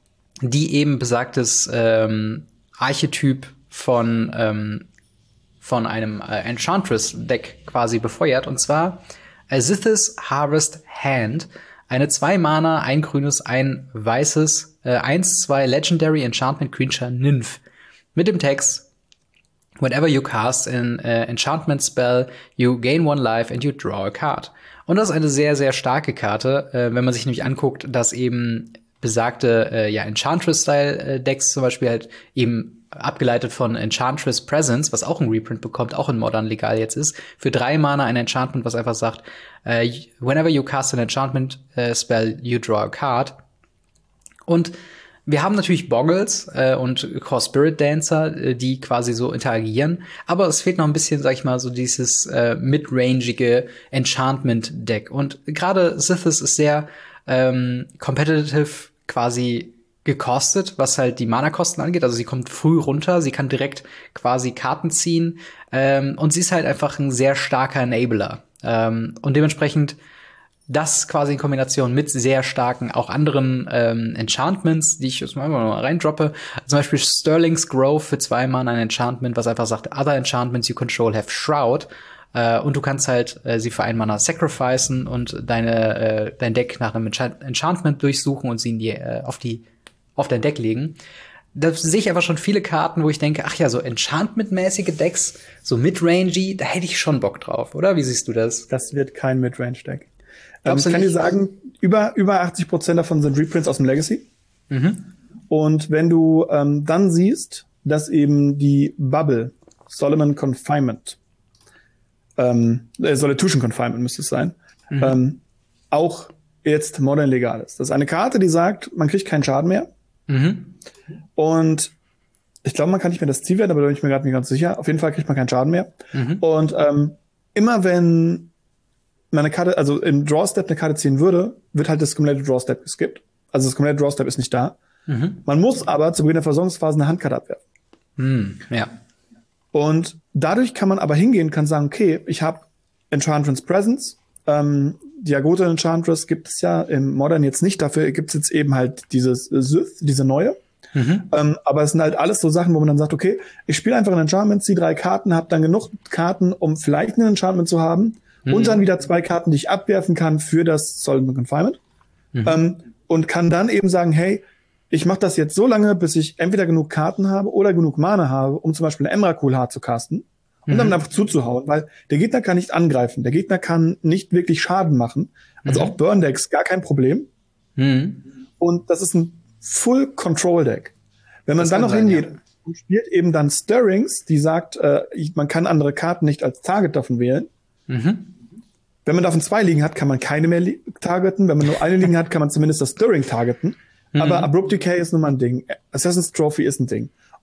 A: die eben besagtes ähm, Archetyp von ähm, von einem äh, Enchantress-Deck quasi befeuert. Und zwar Azith's Harvest Hand. Eine zwei Mana, ein grünes, ein weißes, äh, eins zwei Legendary Enchantment Creature Nymph. Mit dem Text: Whenever you cast an uh, enchantment spell, you gain one life and you draw a card. Und das ist eine sehr, sehr starke Karte, äh, wenn man sich nämlich anguckt, dass eben besagte äh, ja Enchantress-Style-Decks zum Beispiel halt eben abgeleitet von Enchantress Presence, was auch ein Reprint bekommt, auch in Modern legal jetzt ist, für drei Mana ein Enchantment, was einfach sagt, uh, whenever you cast an enchantment uh, spell, you draw a card. Und wir haben natürlich Boggles äh, und Core Spirit Dancer, äh, die quasi so interagieren, aber es fehlt noch ein bisschen, sag ich mal, so dieses äh, midrangige Enchantment-Deck. Und gerade Sithis ist sehr ähm, competitive quasi gekostet, was halt die Mana-Kosten angeht. Also sie kommt früh runter, sie kann direkt quasi Karten ziehen ähm, und sie ist halt einfach ein sehr starker Enabler. Ähm, und dementsprechend das quasi in Kombination mit sehr starken auch anderen ähm, Enchantments, die ich jetzt mal reindroppe. Zum Beispiel Sterling's Grove für zwei Mana ein Enchantment, was einfach sagt, other enchantments you control have Shroud. Äh, und du kannst halt äh, sie für ein Mana sacrificen und deine äh, dein Deck nach einem Enchant- Enchantment durchsuchen und sie in die, äh, auf die auf dein Deck legen. Da sehe ich aber schon viele Karten, wo ich denke, ach ja, so Enchantment-mäßige Decks, so Midrangy, da hätte ich schon Bock drauf, oder? Wie siehst du das?
B: Das wird kein Midrange-Deck. Ähm, ich kann dir sagen, über, über achtzig Prozent davon sind Reprints aus dem Legacy. Mhm. Und wenn du ähm, dann siehst, dass eben die Bubble, Solomon Confinement, ähm, äh, Solitution Confinement müsste es sein, mhm. ähm, auch jetzt modern legal ist. Das ist eine Karte, die sagt, man kriegt keinen Schaden mehr. Mhm. Und ich glaube, man kann nicht mehr das Ziel werden, aber da bin ich mir gerade nicht ganz sicher. Auf jeden Fall kriegt man keinen Schaden mehr. Mhm. Und ähm, immer wenn man eine Karte, also im Draw-Step eine Karte ziehen würde, wird halt das komplette Draw-Step geskippt. Also das komplette Draw-Step ist nicht da. Mhm. Man muss aber zu Beginn der Versorgungsphase eine Handkarte abwerfen.
A: Mhm. Ja.
B: Und dadurch kann man aber hingehen und kann sagen, okay, ich habe Enchantress Presence, ähm, Diagote Enchantress gibt es ja im Modern jetzt nicht. Dafür gibt es jetzt eben halt dieses Sith, diese neue. Mhm. Ähm, aber es sind halt alles so Sachen, wo man dann sagt, okay, ich spiele einfach ein Enchantment, ziehe drei Karten, habe dann genug Karten, um vielleicht ein Enchantment zu haben. Mhm. Und dann wieder zwei Karten, die ich abwerfen kann für das Solomon Confinement. Mhm. Ähm, und kann dann eben sagen, hey, ich mache das jetzt so lange, bis ich entweder genug Karten habe oder genug Mana habe, um zum Beispiel eine Emrakul Hard zu casten. Und dann einfach zuzuhauen, weil der Gegner kann nicht angreifen. Der Gegner kann nicht wirklich Schaden machen. Also mhm. auch Burn-Decks, gar kein Problem. Mhm. Und das ist ein Full-Control-Deck. Wenn man das dann noch sein, hingeht ja. und spielt eben dann Stirrings, die sagt, äh, man kann andere Karten nicht als Target davon wählen. Mhm. Wenn man davon zwei liegen hat, kann man keine mehr li- targeten. Wenn man nur eine liegen hat, kann man zumindest das Stirring targeten. Mhm. Aber Abrupt Decay ist nun mal ein Ding. Assassin's Trophy ist ein Ding.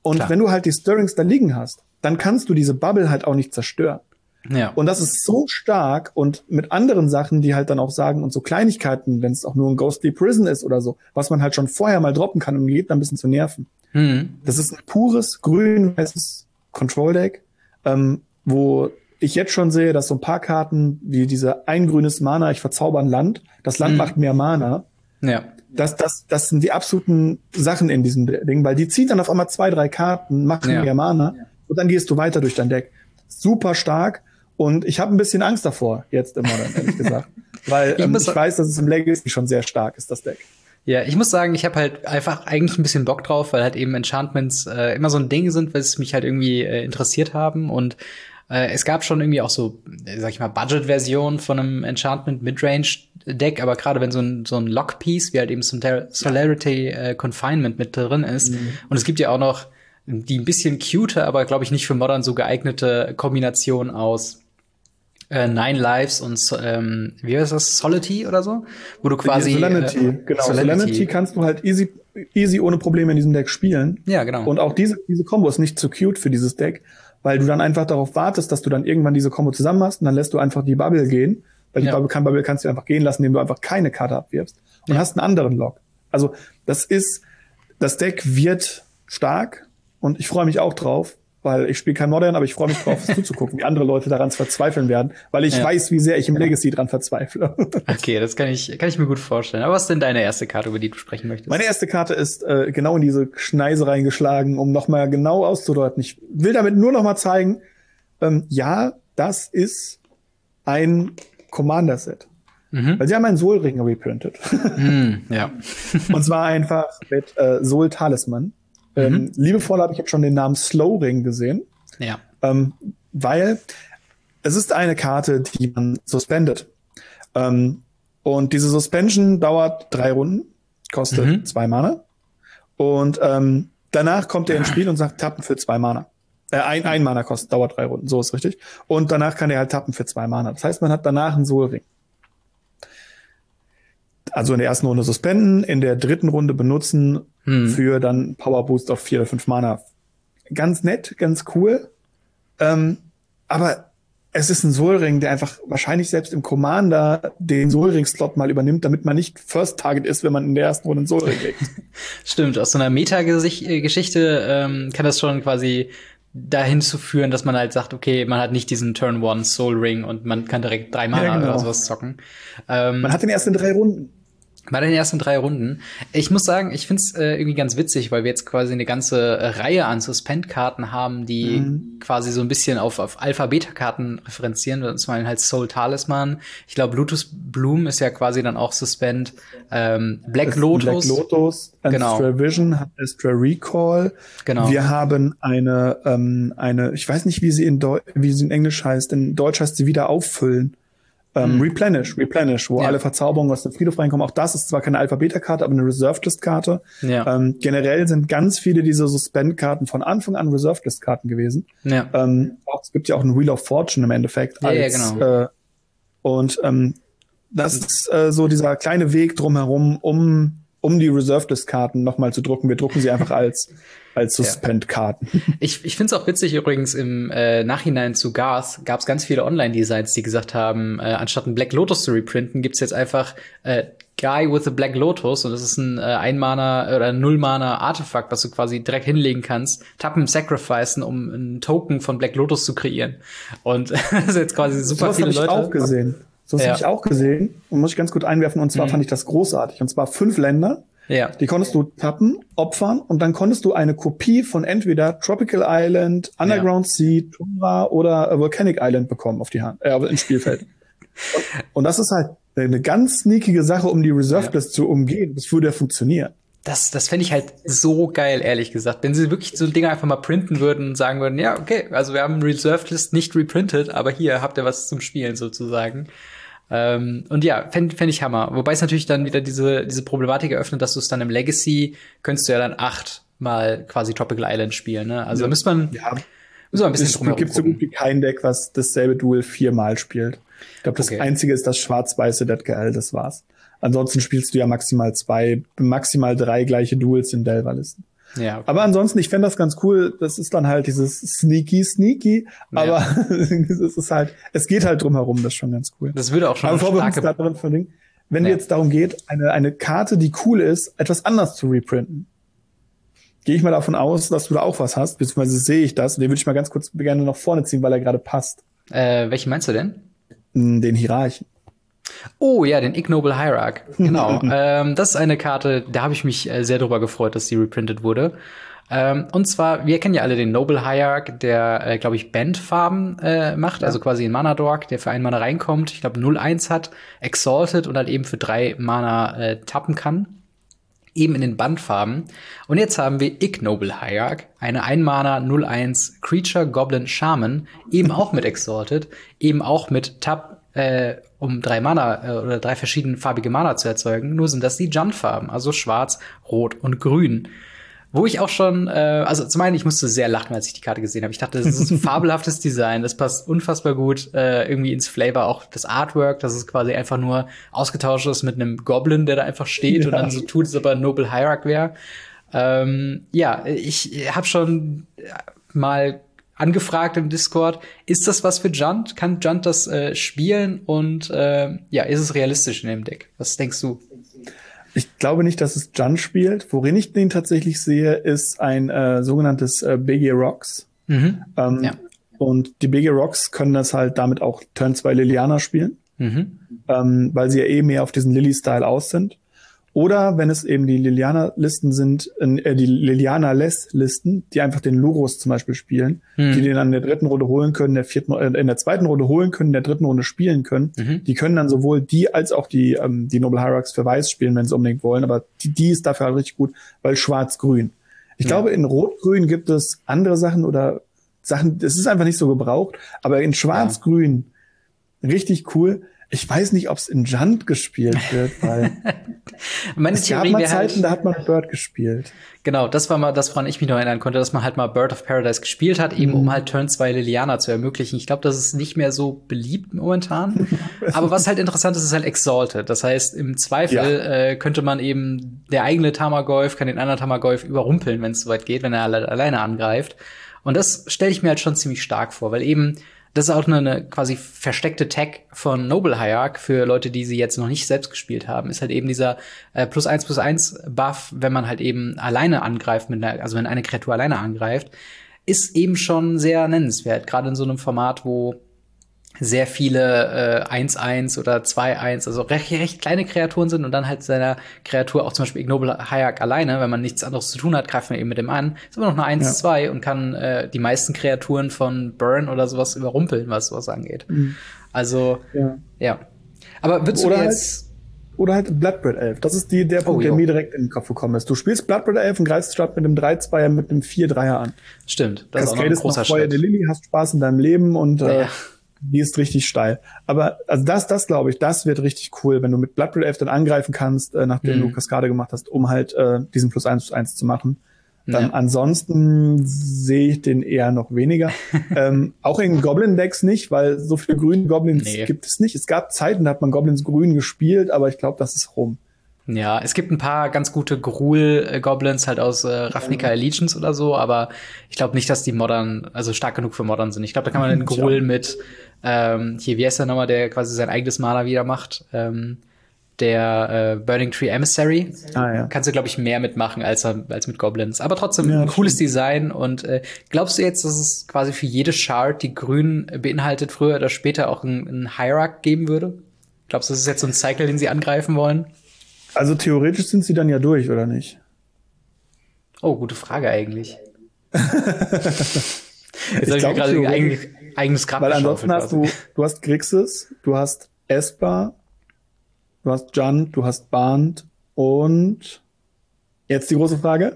B: Und
A: Klar.
B: wenn du halt die Stirrings da liegen hast, dann kannst du diese Bubble halt auch nicht zerstören.
A: Ja.
B: Und das ist so stark und mit anderen Sachen, die halt dann auch sagen und so Kleinigkeiten, wenn es auch nur ein Ghostly Prison ist oder so, was man halt schon vorher mal droppen kann, um den Gegner ein bisschen zu nerven.
A: Mhm.
B: Das ist ein pures grün-weißes Control-Deck, ähm, wo ich jetzt schon sehe, dass so ein paar Karten wie diese ein grünes Mana, ich verzauber ein Land, das Land
A: Mhm.
B: macht mehr Mana.
A: Ja.
B: Das, das, das sind die absoluten Sachen in diesem Ding, weil die zieht dann auf einmal zwei, drei Karten, macht
A: Ja.
B: mehr Mana und dann gehst du weiter durch dein Deck. Super stark. Und ich habe ein bisschen Angst davor, jetzt im Modern, ehrlich gesagt. Weil
A: Ich
B: ähm,
A: muss-
B: ich weiß, dass es im Legacy schon sehr stark ist, das Deck.
A: Ja, ich muss sagen, ich habe halt einfach eigentlich ein bisschen Bock drauf, weil halt eben Enchantments äh, immer so ein Ding sind, was mich halt irgendwie äh, interessiert haben. Und äh, es gab schon irgendwie auch so, äh, sag ich mal, Budget-Versionen von einem Enchantment Midrange-Deck, aber gerade wenn so ein so ein Lock-Piece wie halt eben Solar- Solarity äh, Confinement mit drin ist.
B: Mhm.
A: Und es gibt ja auch noch die ein bisschen cuter, aber glaube ich nicht für Modern so geeignete Kombination aus äh, Nine Lives und so, ähm, wie heißt das, Solity oder so, wo du quasi
B: Solemnity,
A: äh,
B: genau. Solemnity kannst du halt easy, easy ohne Probleme in diesem Deck spielen.
A: Ja, genau.
B: Und auch diese, diese Combo ist nicht zu cute für dieses Deck, weil du dann einfach darauf wartest, dass du dann irgendwann diese Combo zusammen hast und dann lässt du einfach die Bubble gehen. Weil die
A: Ja.
B: Bubble, kein Bubble kannst du einfach gehen lassen, indem du einfach keine Karte abwirfst. Und
A: Ja.
B: hast einen anderen Lock. Also, das ist, das Deck wird stark und ich freue mich auch drauf, weil ich spiele kein Modern, aber ich freue mich drauf, es zuzugucken, wie andere Leute daran verzweifeln werden, weil ich
A: Ja.
B: weiß, wie sehr ich im Legacy dran verzweifle.
A: Okay, das kann ich, kann ich mir gut vorstellen. Aber was ist denn deine erste Karte, über die du sprechen möchtest?
B: Meine erste Karte ist äh, genau in diese Schneise reingeschlagen, um nochmal genau auszudeuten. Ich will damit nur nochmal zeigen, ähm, ja, das ist ein Commander-Set.
A: Mhm.
B: Weil sie haben einen Soul-Ring reprintet.
A: Mm, ja.
B: Und zwar einfach mit äh, Soul Talisman. Ähm,
A: Mhm.
B: liebevoll habe ich jetzt schon den Namen Slow Ring gesehen,
A: Ja.
B: ähm, weil es ist eine Karte, die man suspendet. Ähm, und diese Suspension dauert drei Runden, kostet
A: Mhm.
B: zwei Mana. Und ähm, danach kommt er ins Spiel und sagt tappen für zwei Mana. Äh, ein, ein Mana kostet, dauert drei Runden, so ist richtig. Und danach kann er halt tappen für zwei Mana. Das heißt, man hat danach einen Soul Ring. Also in der ersten Runde suspenden, in der dritten Runde benutzen
A: Hm.
B: für dann Power Boost auf vier oder fünf Mana. Ganz nett, ganz cool. Ähm, aber es ist ein Soul Ring, der einfach wahrscheinlich selbst im Commander den Soul Ring Slot mal übernimmt, damit man nicht First Target ist, wenn man in der ersten Runde einen Soul Ring legt.
A: Stimmt, aus so einer Meta-Geschichte ähm, kann das schon quasi dahin zu führen, dass man halt sagt, okay, man hat nicht diesen Turn One Soul Ring und man kann direkt drei Mana
B: Ja, genau.
A: oder sowas zocken. Ähm,
B: Man hat den erst in drei Runden.
A: Bei den ersten drei Runden. Ich muss sagen, ich find's äh, irgendwie ganz witzig, weil wir jetzt quasi eine ganze äh, Reihe an Suspend-Karten haben, die
B: Mhm.
A: quasi so ein bisschen auf, auf Alpha-Beta-Karten referenzieren. Und zwar halt Soul Talisman. Ich glaube, Lotus Bloom ist ja quasi dann auch Suspend. Ähm, Black
B: Das ist
A: Lotus.
B: Black Lotus,
A: Genau.
B: Astra Vision, Astra Recall.
A: Genau.
B: Wir haben eine, ähm, eine, ich weiß nicht, wie sie in Deu wie sie in Englisch heißt. In Deutsch heißt sie wieder auffüllen. Ähm,
A: Hm.
B: Replenish, Replenish, wo
A: Ja.
B: alle Verzauberungen aus dem Friedhof reinkommen. Auch das ist zwar keine Alpha-Beta-Karte, aber eine Reserved-List-Karte.
A: Ja.
B: Ähm, generell sind ganz viele dieser Suspend-Karten von Anfang an Reserved-List-Karten gewesen.
A: Ja.
B: Ähm, auch, es gibt ja auch ein Wheel of Fortune im Endeffekt.
A: Ja, ja,
B: als,
A: genau.
B: äh, und ähm, das ist äh, so dieser kleine Weg drumherum, um um die Reserved-List-Karten nochmal zu drucken. Wir drucken sie einfach als als
A: Ja.
B: Suspend-Karten.
A: Ich, ich finde es auch witzig übrigens, im äh, Nachhinein zu Garth gab es ganz viele Online-Designs, die gesagt haben, äh, anstatt einen Black Lotus zu reprinten, gibt's jetzt einfach äh, Guy with a Black Lotus und das ist ein äh, Ein-Mana- oder Null-Mana-Artefakt, was du quasi direkt hinlegen kannst, tappen, sacrificen, um einen Token von Black Lotus zu kreieren. Und das ist jetzt quasi super
B: Sowas
A: viele
B: habe ich
A: Leute.
B: auch gesehen. So
A: Ja.
B: habe ich auch gesehen und muss ich ganz gut einwerfen. Und zwar
A: Mhm.
B: fand ich das großartig. Und zwar fünf Länder.
A: Ja.
B: Die konntest du tappen, opfern und dann konntest du eine Kopie von entweder Tropical Island, Underground Sea, Tundra oder äh, Volcanic Island bekommen auf die Hand, äh, ins Spielfeld. und, und das ist halt eine ganz sneakige Sache, um die Reserved List zu umgehen. Das würde ja funktionieren.
A: Das, das fände ich halt so geil, ehrlich gesagt. Wenn sie wirklich so Dinge einfach mal printen würden und sagen würden, ja, okay, also wir haben Reserved List nicht reprintet, aber hier habt ihr was zum Spielen sozusagen. Ähm, und ja, fände fänd ich Hammer. Wobei es natürlich dann wieder diese, diese Problematik eröffnet, dass du es dann im Legacy, könntest du ja dann acht mal quasi Tropical Island spielen, ne? Also
B: Ja.
A: da müsste man,
B: Ja,
A: müssen wir ein bisschen
B: es
A: drumherum
B: gibt so
A: gucken.
B: gut wie kein Deck, was dasselbe Duel viermal spielt. Ich glaube, das
A: Okay.
B: einzige ist das schwarz-weiße Dead G L, das war's. Ansonsten spielst du ja maximal zwei, maximal drei gleiche Duels in Delver-Listen. Ja, okay. Aber ansonsten, ich fände das ganz cool. Das ist dann halt dieses sneaky, sneaky. Aber ja. es ist halt, es geht halt drum herum. Das ist schon ganz cool.
A: Das würde auch schon
B: aber bevor wir uns da drin verlinken, wenn ja. jetzt darum geht, eine, eine Karte, die cool ist, etwas anders zu reprinten, gehe ich mal davon aus, dass du da auch was hast, beziehungsweise sehe ich das. Und den würde ich mal ganz kurz gerne nach vorne ziehen, weil er gerade passt.
A: Äh, welchen meinst du denn?
B: Den Hierarchen.
A: Oh ja, den Ignoble Hierarch. Genau. ähm, das ist eine Karte, da habe ich mich äh, sehr drüber gefreut, dass sie reprintet wurde. Ähm, und zwar, wir kennen ja alle den Noble Hierarch, der, äh, glaube ich, Bandfarben äh, macht, ja. also quasi ein Mana-Dork, der für einen Mana reinkommt, ich glaube null eins hat, Exalted und halt eben für drei Mana äh, tappen kann. Eben in den Bandfarben. Und jetzt haben wir Ignoble Hierarch, eine ein Mana null eins Creature Goblin Shaman, eben auch mit Exalted, eben auch mit Tap, äh, um drei Mana äh, oder drei verschiedene farbige Mana zu erzeugen. Nur sind das die Junt-Farben, also schwarz, rot und grün. Wo ich auch schon, äh, also zum einen, ich musste sehr lachen, als ich die Karte gesehen habe. Ich dachte, das ist ein fabelhaftes Design, das passt unfassbar gut äh, irgendwie ins Flavor, auch das Artwork, dass es quasi einfach nur ausgetauscht ist mit einem Goblin, der da einfach steht ja. und dann so tut, als ob er ein Noble Hierarch wäre. Ähm, ja, ich habe schon mal angefragt im Discord, ist das was für Junt? Kann Junt das äh, spielen? Und äh, ja, ist es realistisch in dem Deck? Was denkst du?
B: Ich glaube nicht, dass es Junt spielt. Worin ich den tatsächlich sehe, ist ein äh, sogenanntes äh, B G Rocks. Mhm. Ähm, ja. Und die B G Rocks können das halt damit auch Turn zwei Liliana spielen, mhm. ähm, weil sie ja eh mehr auf diesen Lily-Style aus sind. Oder wenn es eben die Liliana-Listen sind, äh, die Liliana-Less-Listen, die einfach den Lurus zum Beispiel spielen, mhm. die den dann in der dritten Runde holen können, der vierten, äh, in der zweiten Runde holen können, in der dritten Runde spielen können. Mhm. Die können dann sowohl die als auch die ähm, die Noble Hierarchs für Weiß spielen, wenn sie unbedingt wollen. Aber die, die ist dafür halt richtig gut, weil Schwarz-Grün. Ich ja. glaube, in Rot-Grün gibt es andere Sachen oder Sachen, es ist einfach nicht so gebraucht. Aber in Schwarz-Grün ja. richtig cool. Ich weiß nicht, ob es in Junt gespielt wird, weil
A: Meine
B: es
A: Theorie
B: gab mal Zeiten,
A: halt,
B: da hat man Bird gespielt.
A: Genau, das war mal das, woran ich mich noch erinnern konnte, dass man halt mal Bird of Paradise gespielt hat, eben mhm. um halt Turn zwei Liliana zu ermöglichen. Ich glaube, das ist nicht mehr so beliebt momentan. Aber was halt interessant ist, ist halt Exalted. Das heißt, im Zweifel ja. äh, könnte man eben, der eigene Tamagolf kann den anderen Tamagolf überrumpeln, wenn es soweit geht, wenn er alle, alleine angreift. Und das stelle ich mir halt schon ziemlich stark vor, weil eben das ist auch eine, eine quasi versteckte Tag von Noble Hierarch für Leute, die sie jetzt noch nicht selbst gespielt haben. Ist halt eben dieser äh, plus eins plus eins Buff, wenn man halt eben alleine angreift, mit einer, also wenn eine Kreatur alleine angreift, ist eben schon sehr nennenswert. Gerade in so einem Format, wo sehr viele äh, eins eins oder zwei eins, also recht, recht kleine Kreaturen sind und dann halt seiner Kreatur auch zum Beispiel Ignoble Hierarch alleine, wenn man nichts anderes zu tun hat, greift man eben mit dem an, ist aber noch eine eins zwei ja. und kann äh, die meisten Kreaturen von Burn oder sowas überrumpeln, was sowas angeht. Mhm. Also, ja. ja. Aber würdest
B: oder
A: du jetzt
B: halt, oder halt Bloodbraid Elf. Das ist die, der Punkt, oh, der mir direkt in den Kopf gekommen ist. Du spielst Bloodbraid Elf und greifst statt mit einem drei zweier mit einem vier dreier an.
A: Stimmt, das ist auch noch ein großer Schritt.
B: Eine Lily, hast Spaß in deinem Leben und äh, ja. die ist richtig steil. Aber also das, das glaube ich, das wird richtig cool, wenn du mit Bloodbraid Elf dann angreifen kannst, äh, nachdem mhm. du Kaskade gemacht hast, um halt äh, diesen plus eins plus eins zu machen. Dann ja. ansonsten sehe ich den eher noch weniger. ähm, auch in Goblin-Decks nicht, weil so viele grüne Goblins nee. gibt es nicht. Es gab Zeiten, da hat man Goblins grün gespielt, aber ich glaube, das ist rum.
A: Ja, es gibt ein paar ganz gute Gruul-Goblins halt aus äh, Ravnica ja. Allegiance oder so, aber ich glaube nicht, dass die modern, also stark genug für modern sind. Ich glaube, da kann man den Gruul ja. mit, ähm, hier, wie heißt der nochmal, der quasi sein eigenes Mana wieder macht, ähm, der äh, Burning Tree Emissary. Ah, ja. Kannst du, glaube ich, mehr mitmachen als, als mit Goblins. Aber trotzdem ja, ein cooles stimmt. Design. Und äh, glaubst du jetzt, dass es quasi für jede Shard, die grün beinhaltet, früher oder später auch ein, ein Hierarch geben würde? Glaubst du, das ist jetzt so ein Cycle, den sie angreifen wollen?
B: Also theoretisch sind sie dann ja durch, oder nicht?
A: Oh, gute Frage eigentlich. Jetzt ich glaube gerade ein eigenes, eigenes Grab.
B: Weil ansonsten hast du, du hast Grixis, du hast Esper, du hast Junt, du hast Band und jetzt die große Frage?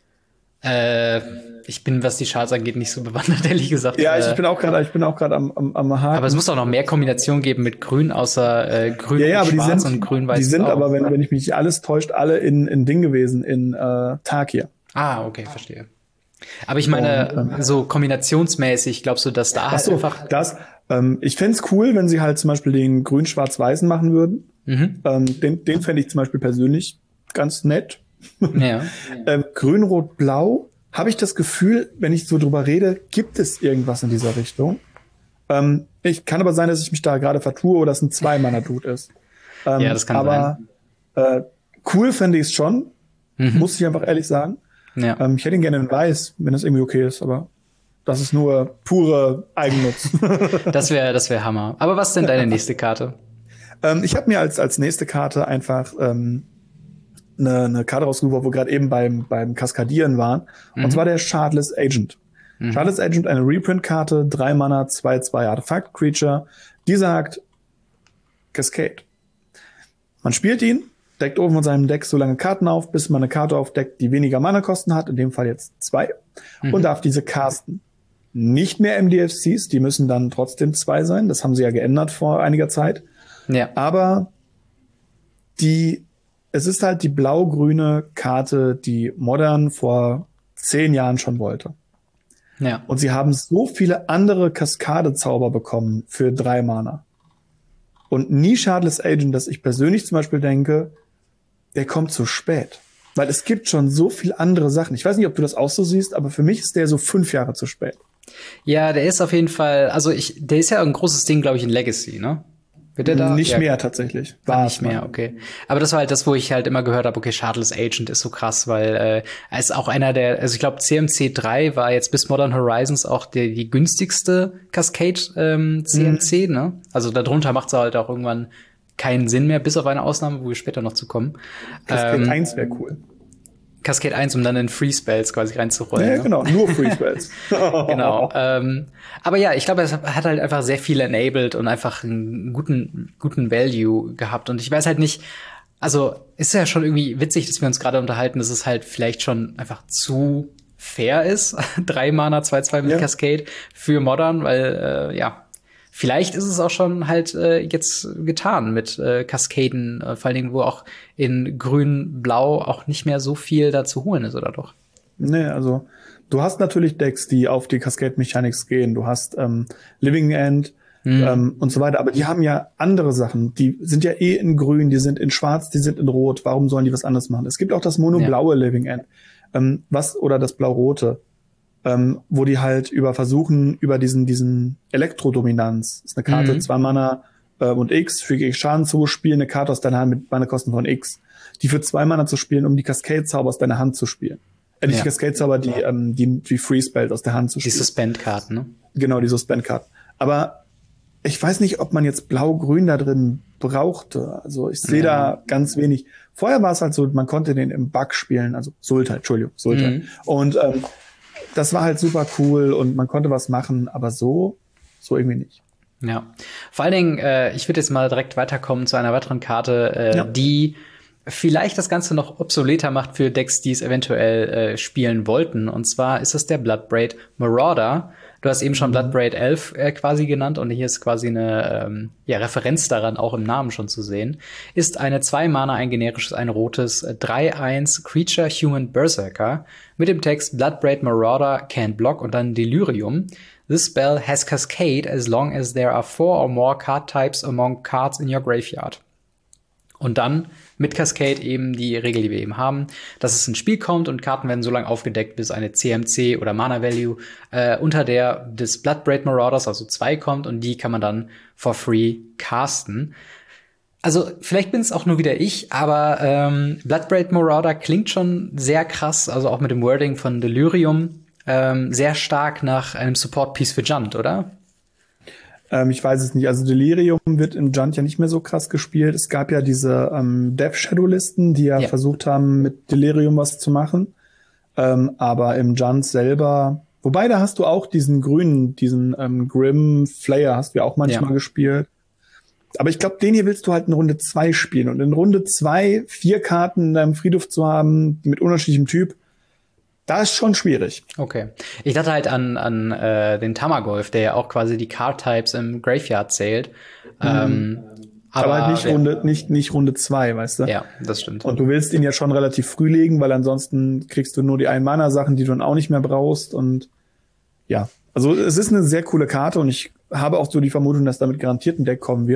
A: Äh, ich bin, was die Charts angeht, nicht so bewandert, ehrlich gesagt.
B: Ja, ich, ich bin auch gerade, ich bin auch gerade am, am, am Haken.
A: Aber es muss doch noch mehr Kombinationen geben mit Grün, außer äh, Grün ja, ja, und Schwarz
B: sind,
A: und Grün-Weiß.
B: Die sind auch, aber, wenn, wenn ich mich alles täuscht, alle in, in Ding gewesen, in äh, Tarkir.
A: Ah, okay, verstehe. Aber ich meine, und, ähm, so kombinationsmäßig, glaubst du, dass da halt
B: so,
A: einfach...
B: Das, ähm, ich fänd's cool, wenn sie halt zum Beispiel den Grün-Schwarz-Weißen machen würden. Mhm. Ähm, den den fände ich zum Beispiel persönlich ganz nett.
A: Ja.
B: ähm, Grün, Rot, Blau habe ich das Gefühl, wenn ich so drüber rede, gibt es irgendwas in dieser Richtung. Ähm, ich kann aber sein, dass ich mich da gerade vertue oder es ein Zwei-Mana-Dude ist. Ähm,
A: Ja, das kann
B: aber,
A: sein.
B: Äh, cool fände ich es schon,
A: Mhm.
B: muss ich einfach ehrlich sagen.
A: Ja.
B: Ähm, ich hätte ihn gerne in Weiß, wenn das irgendwie okay ist, aber das ist nur pure Eigennutz.
A: Das wäre das wäre Hammer. Aber was ist denn deine nächste Karte?
B: ähm, ich habe mir als als nächste Karte einfach ähm, eine, eine Karte rausgesucht, wo wir gerade eben beim beim Kaskadieren waren.
A: Mhm.
B: Und zwar der Shardless Agent.
A: Mhm.
B: Shardless Agent, eine Reprint-Karte, drei Mana, zwei zwei Artefakt-Creature. Die sagt Cascade. Man spielt ihn, deckt oben von seinem Deck so lange Karten auf, bis man eine Karte aufdeckt, die weniger Mana-Kosten hat, in dem Fall jetzt zwei, mhm. und darf diese casten. Nicht mehr M D F Cs, die müssen dann trotzdem zwei sein. Das haben sie ja geändert vor einiger Zeit.
A: Ja.
B: Aber die, es ist halt die blau-grüne Karte, die Modern vor zehn Jahren schon wollte.
A: Ja.
B: Und sie haben so viele andere Kaskade-Zauber bekommen für drei Mana. Und nie Shardless Agent, dass ich persönlich zum Beispiel denke, der kommt zu spät. Weil es gibt schon so viel andere Sachen. Ich weiß nicht, ob du das auch so siehst, aber für mich ist der so fünf Jahre zu spät.
A: Ja, der ist auf jeden Fall, also ich, der ist ja ein großes Ding, glaube ich, in Legacy, ne? Wird der da?
B: Nicht
A: ja,
B: mehr tatsächlich.
A: War nicht mehr, okay. Aber das war halt das, wo ich halt immer gehört habe, okay, Shardless Agent ist so krass, weil äh, er ist auch einer der, also ich glaube, C M C drei war jetzt bis Modern Horizons auch der, die günstigste Cascade ähm, C M C, mhm. ne? Also darunter macht's halt auch irgendwann keinen Sinn mehr, bis auf eine Ausnahme, wo wir später noch zu kommen.
B: Cascade
A: ähm,
B: eins wäre cool.
A: Cascade eins, um dann in Free Spells quasi reinzurollen.
B: Ja,
A: ne?
B: genau, nur Free Spells.
A: Genau. Ähm, aber ja, ich glaube, es hat halt einfach sehr viel enabled und einfach einen guten, guten Value gehabt. Und ich weiß halt nicht, also ist ja schon irgendwie witzig, dass wir uns gerade unterhalten, dass es halt vielleicht schon einfach zu fair ist. Drei Mana, zwei zwei mit ja. Cascade für Modern, weil äh, ja, vielleicht ist es auch schon halt äh, jetzt getan mit äh, Kaskaden, äh, vor allen Dingen, wo auch in Grün, Blau auch nicht mehr so viel da zu holen ist, oder doch?
B: Nee, also du hast natürlich Decks, die auf die Cascade Mechanics gehen. Du hast ähm, Living End mhm. ähm, und so weiter, aber die haben ja andere Sachen. Die sind ja eh in Grün, die sind in Schwarz, die sind in Rot. Warum sollen die was anderes machen? Es gibt auch das Mono-blaue ja. Living End, ähm, was oder das Blau-rote. Ähm, wo die halt über versuchen, über diesen diesen Elektrodominanz, ist eine Karte, mhm. zwei Mana äh, und X, füge X Schaden zu, spielen eine Karte aus deiner Hand mit Mana-Kosten von X. Die für zwei Mana zu spielen, um die Cascade-Zauber aus deiner Hand zu spielen. Äh, nicht ja. die Cascade-Zauber, die, ähm, die, die Free-Spells aus der Hand zu spielen.
A: Die Suspend-Karten, ne?
B: Genau, die Suspend-Karten. Aber ich weiß nicht, ob man jetzt Blau-Grün da drin brauchte. Also ich sehe ja. da ganz wenig. Vorher war es halt so, man konnte den im Bug spielen, also Sultai, Entschuldigung, Sultai. Mhm. Und ähm, das war halt super cool und man konnte was machen, aber so, so irgendwie nicht.
A: Ja, vor allen Dingen, äh, ich würde jetzt mal direkt weiterkommen zu einer weiteren Karte, äh, ja. die vielleicht das Ganze noch obsoleter macht für Decks, die es eventuell äh, spielen wollten. Und zwar ist es der Bloodbraid Marauder. Du hast eben schon Bloodbraid elf äh, quasi genannt und hier ist quasi eine ähm, ja, Referenz daran, auch im Namen schon zu sehen. Ist eine zwei Mana, ein generisches, ein rotes, drei eins Creature Human Berserker mit dem Text Bloodbraid Marauder can't block und dann Delirium. This spell has Cascade as long as there are four or more card types among cards in your graveyard. Und dann mit Cascade eben die Regel, die wir eben haben, dass es ins Spiel kommt und Karten werden so lange aufgedeckt, bis eine C M C oder Mana Value äh, unter der des Bloodbraid Marauders, also zwei, kommt und die kann man dann for free casten. Also vielleicht bin es auch nur wieder ich, aber ähm, Bloodbraid Marauder klingt schon sehr krass, also auch mit dem Wording von Delirium, ähm, sehr stark nach einem Support-Piece für Junt, oder?
B: Ähm, ich weiß es nicht. Also Delirium wird im Junt ja nicht mehr so krass gespielt. Es gab ja diese ähm, Death Shadow-Listen, die ja, ja versucht haben, mit Delirium was zu machen. Ähm, aber im Junt selber, wobei da hast du auch diesen grünen, diesen ähm, Grim Flayer hast du ja auch manchmal ja. gespielt. Aber ich glaube, den hier willst du halt in Runde zwei spielen. Und in Runde zwei vier Karten in deinem Friedhof zu haben, mit unterschiedlichem Typ, da ist schon schwierig.
A: Okay. Ich dachte halt an an äh, den Tamagolf, der ja auch quasi die Card-Types im Graveyard zählt. Mhm. Ähm,
B: aber, aber halt nicht, ja. Runde, nicht, nicht Runde zwei, weißt du?
A: Ja, das stimmt.
B: Und du willst ihn ja schon relativ früh legen, weil ansonsten kriegst du nur die Ein-Mana-Sachen, die du dann auch nicht mehr brauchst. Und ja, also es ist eine sehr coole Karte und ich habe auch so die Vermutung, dass damit garantiert ein Deck kommen wird.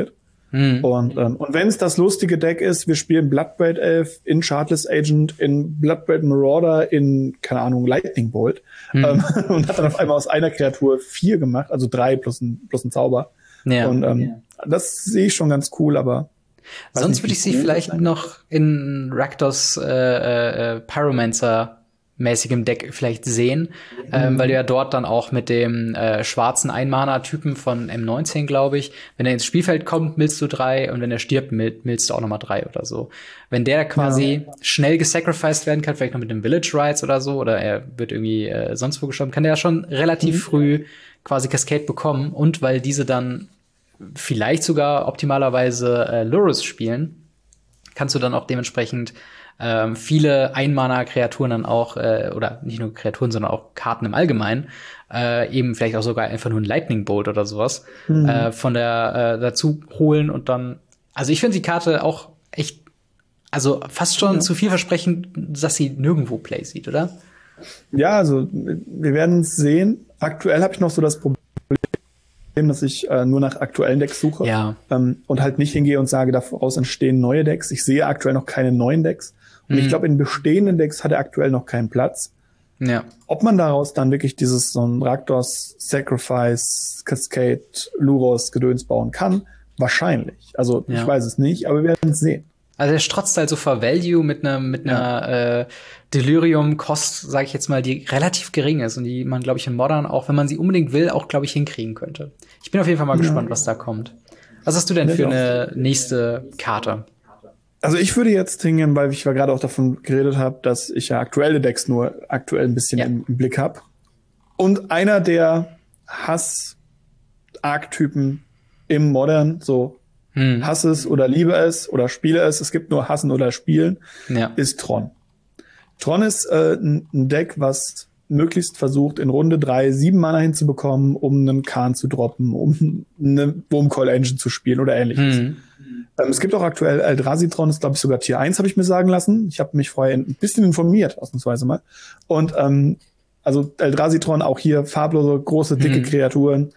B: Mhm. Und, ähm, und wenn es das lustige Deck ist, wir spielen Bloodbraid Elf in Shardless Agent, in Bloodbraid Marauder, in, keine Ahnung, Lightning Bolt. Mhm. Ähm, und hat dann auf einmal aus einer Kreatur vier gemacht, also drei plus ein, plus ein Zauber. Ja. Und ähm, ja. das sehe ich schon ganz cool, aber
A: sonst würde ich sie vielleicht noch in Rakdos äh, äh, Pyromancer mäßigem Deck vielleicht sehen, mhm. ähm, weil du ja dort dann auch mit dem äh, schwarzen Ein-Mana-Typen von M neunzehn, glaube ich, wenn er ins Spielfeld kommt, millst du drei und wenn er stirbt, mill, millst du auch nochmal drei oder so. Wenn der quasi ja. schnell gesacrificed werden kann, vielleicht noch mit dem Village Rites oder so, oder er wird irgendwie äh, sonst wo gestorben, kann der ja schon relativ mhm. früh quasi Cascade bekommen und weil diese dann vielleicht sogar optimalerweise äh, Lurrus spielen, kannst du dann auch dementsprechend ähm, viele Ein-Mana-Kreaturen dann auch, äh, oder nicht nur Kreaturen, sondern auch Karten im Allgemeinen, äh, eben vielleicht auch sogar einfach nur ein Lightning Bolt oder sowas, mhm. äh, von der äh, dazu holen und dann, also ich finde die Karte auch echt, also fast schon ja. zu vielversprechend, dass sie nirgendwo Play sieht, oder?
B: Ja, also wir werden es sehen. Aktuell habe ich noch so das Problem, dass ich äh, nur nach aktuellen Decks suche
A: ja.
B: ähm, und halt nicht hingehe und sage, daraus entstehen neue Decks. Ich sehe aktuell noch keine neuen Decks. Und mhm. ich glaube, in bestehenden Decks hat er aktuell noch keinen Platz.
A: Ja.
B: Ob man daraus dann wirklich dieses so ein Rakdos, Sacrifice, Cascade, Lurrus, Gedöns bauen kann, wahrscheinlich. Also ja. ich weiß es nicht, aber wir werden es sehen.
A: Also er strotzt halt so vor Value mit einer mit einer ja. äh, Delirium-Kost, sage ich jetzt mal, die relativ gering ist und die man, glaube ich, in Modern auch, wenn man sie unbedingt will, auch, glaube ich, hinkriegen könnte. Ich bin auf jeden Fall mal ja. gespannt, was da kommt. Was hast du denn ja, für eine nächste Karte?
B: Also ich würde jetzt hingehen, weil ich gerade auch davon geredet habe, dass ich ja aktuelle Decks nur aktuell ein bisschen ja. im, im Blick habe. Und einer der Hass-Archetypen im Modern, so hm. hass es oder liebe es oder spiele es, es gibt nur hassen oder spielen, ja. ist Tron. Tron ist äh, ein Deck, was möglichst versucht, in Runde drei sieben Mana hinzubekommen, um einen Kahn zu droppen, um eine Wurmcoil Engine zu spielen oder ähnliches. Hm. Ähm, es gibt auch aktuell Eldrazi-Tron, ist glaube ich sogar Tier eins, habe ich mir sagen lassen. Ich habe mich vorher ein bisschen informiert, ausnahmsweise mal. Und ähm, also Eldrazi-Tron, auch hier farblose, große, dicke hm. Kreaturen.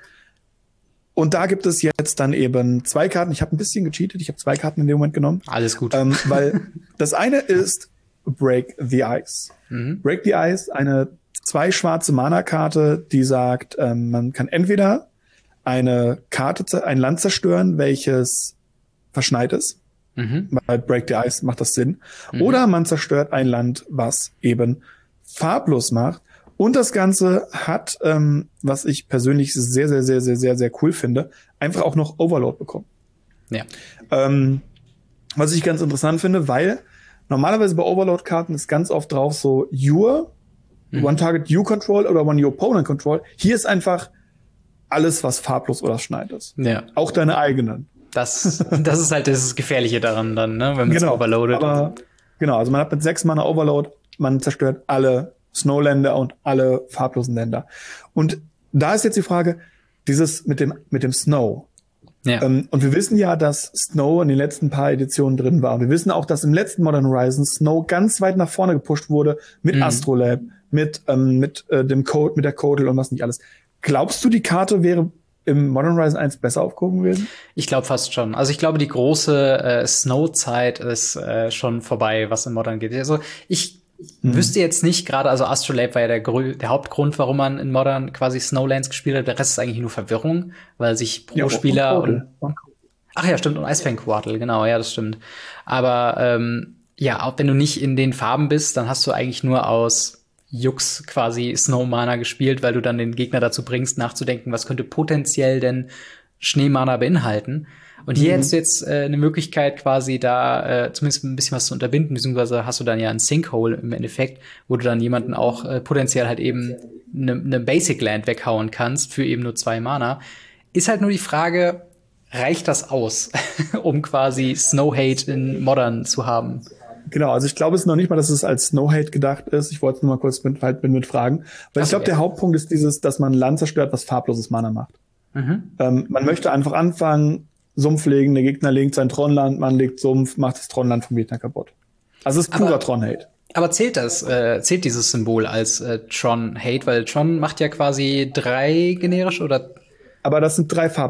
B: Und da gibt es jetzt dann eben zwei Karten. Ich habe ein bisschen gecheatet, ich habe zwei Karten in dem Moment genommen.
A: Alles gut.
B: Ähm, weil das eine ist Break the Ice. Mhm. Break the Ice, eine zwei schwarze Mana-Karte, die sagt, ähm, man kann entweder eine Karte, ein Land zerstören, welches verschneit ist. Mhm. Bei Break the Ice macht das Sinn. Mhm. Oder man zerstört ein Land, was eben farblos macht. Und das Ganze hat, ähm, was ich persönlich sehr, sehr, sehr, sehr, sehr, sehr cool finde, einfach auch noch Overload bekommen.
A: Ja.
B: Ähm, was ich ganz interessant finde, weil normalerweise bei Overload-Karten ist ganz oft drauf so Your, mhm. One-Target You-Control oder One-Your-Opponent-Control. Hier ist einfach alles, was farblos oder schneit ist.
A: Ja.
B: Auch deine eigenen.
A: Das, das ist halt das Gefährliche daran dann, ne, wenn man es
B: genau,
A: overloadet.
B: Aber, genau, also man hat mit sechs Mana Overload, man zerstört alle Snowländer und alle farblosen Länder. Und da ist jetzt die Frage, dieses mit dem mit dem Snow.
A: Ja.
B: Ähm, und wir wissen ja, dass Snow in den letzten paar Editionen drin war. Wir wissen auch, dass im letzten Modern Horizons Snow ganz weit nach vorne gepusht wurde mit mhm. Astrolab, mit ähm, mit äh, dem Code, mit der Codel und was nicht alles. Glaubst du, die Karte wäre im Modern Horizon eins besser aufgehoben gewesen?
A: Ich glaube fast schon. Also ich glaube, die große äh, Snow-Zeit ist äh, schon vorbei, was in Modern geht. Also ich hm. wüsste jetzt nicht gerade, also Astrolabe war ja der, Grö- der Hauptgrund, warum man in Modern quasi Snowlands gespielt hat. Der Rest ist eigentlich nur Verwirrung, weil sich pro ja, Spieler und, und ach ja, stimmt, und Icefang Quartal, genau, ja, das stimmt. Aber ähm, ja, auch wenn du nicht in den Farben bist, dann hast du eigentlich nur aus Jux quasi Snow-Mana gespielt, weil du dann den Gegner dazu bringst, nachzudenken, was könnte potenziell denn Schneemana beinhalten. Und hier mhm. hättest du jetzt äh, eine Möglichkeit, quasi da äh, zumindest ein bisschen was zu unterbinden, beziehungsweise hast du dann ja ein Sinkhole im Endeffekt, wo du dann jemanden auch äh, potenziell halt eben eine ne Basic Land weghauen kannst für eben nur zwei Mana. Ist halt nur die Frage, reicht das aus, um quasi Snow Hate in Modern zu haben?
B: Genau, also ich glaube es ist noch nicht mal, dass es als Snow Hate gedacht ist. Ich wollte es nur mal kurz mit, halt mit fragen. Weil Ach, ich glaube, ja. der Hauptpunkt ist dieses, dass man Land zerstört, was farbloses Mana macht. Mhm. Ähm, man möchte einfach anfangen, Sumpf legen, der Gegner legt sein Tronland, man legt Sumpf, macht das Tronland vom Gegner kaputt. Also es ist purer Tron-Hate.
A: Aber zählt das, äh, zählt dieses Symbol als äh, Tron-Hate? Weil Tron macht ja quasi drei generisch oder?
B: Aber das sind drei farblose.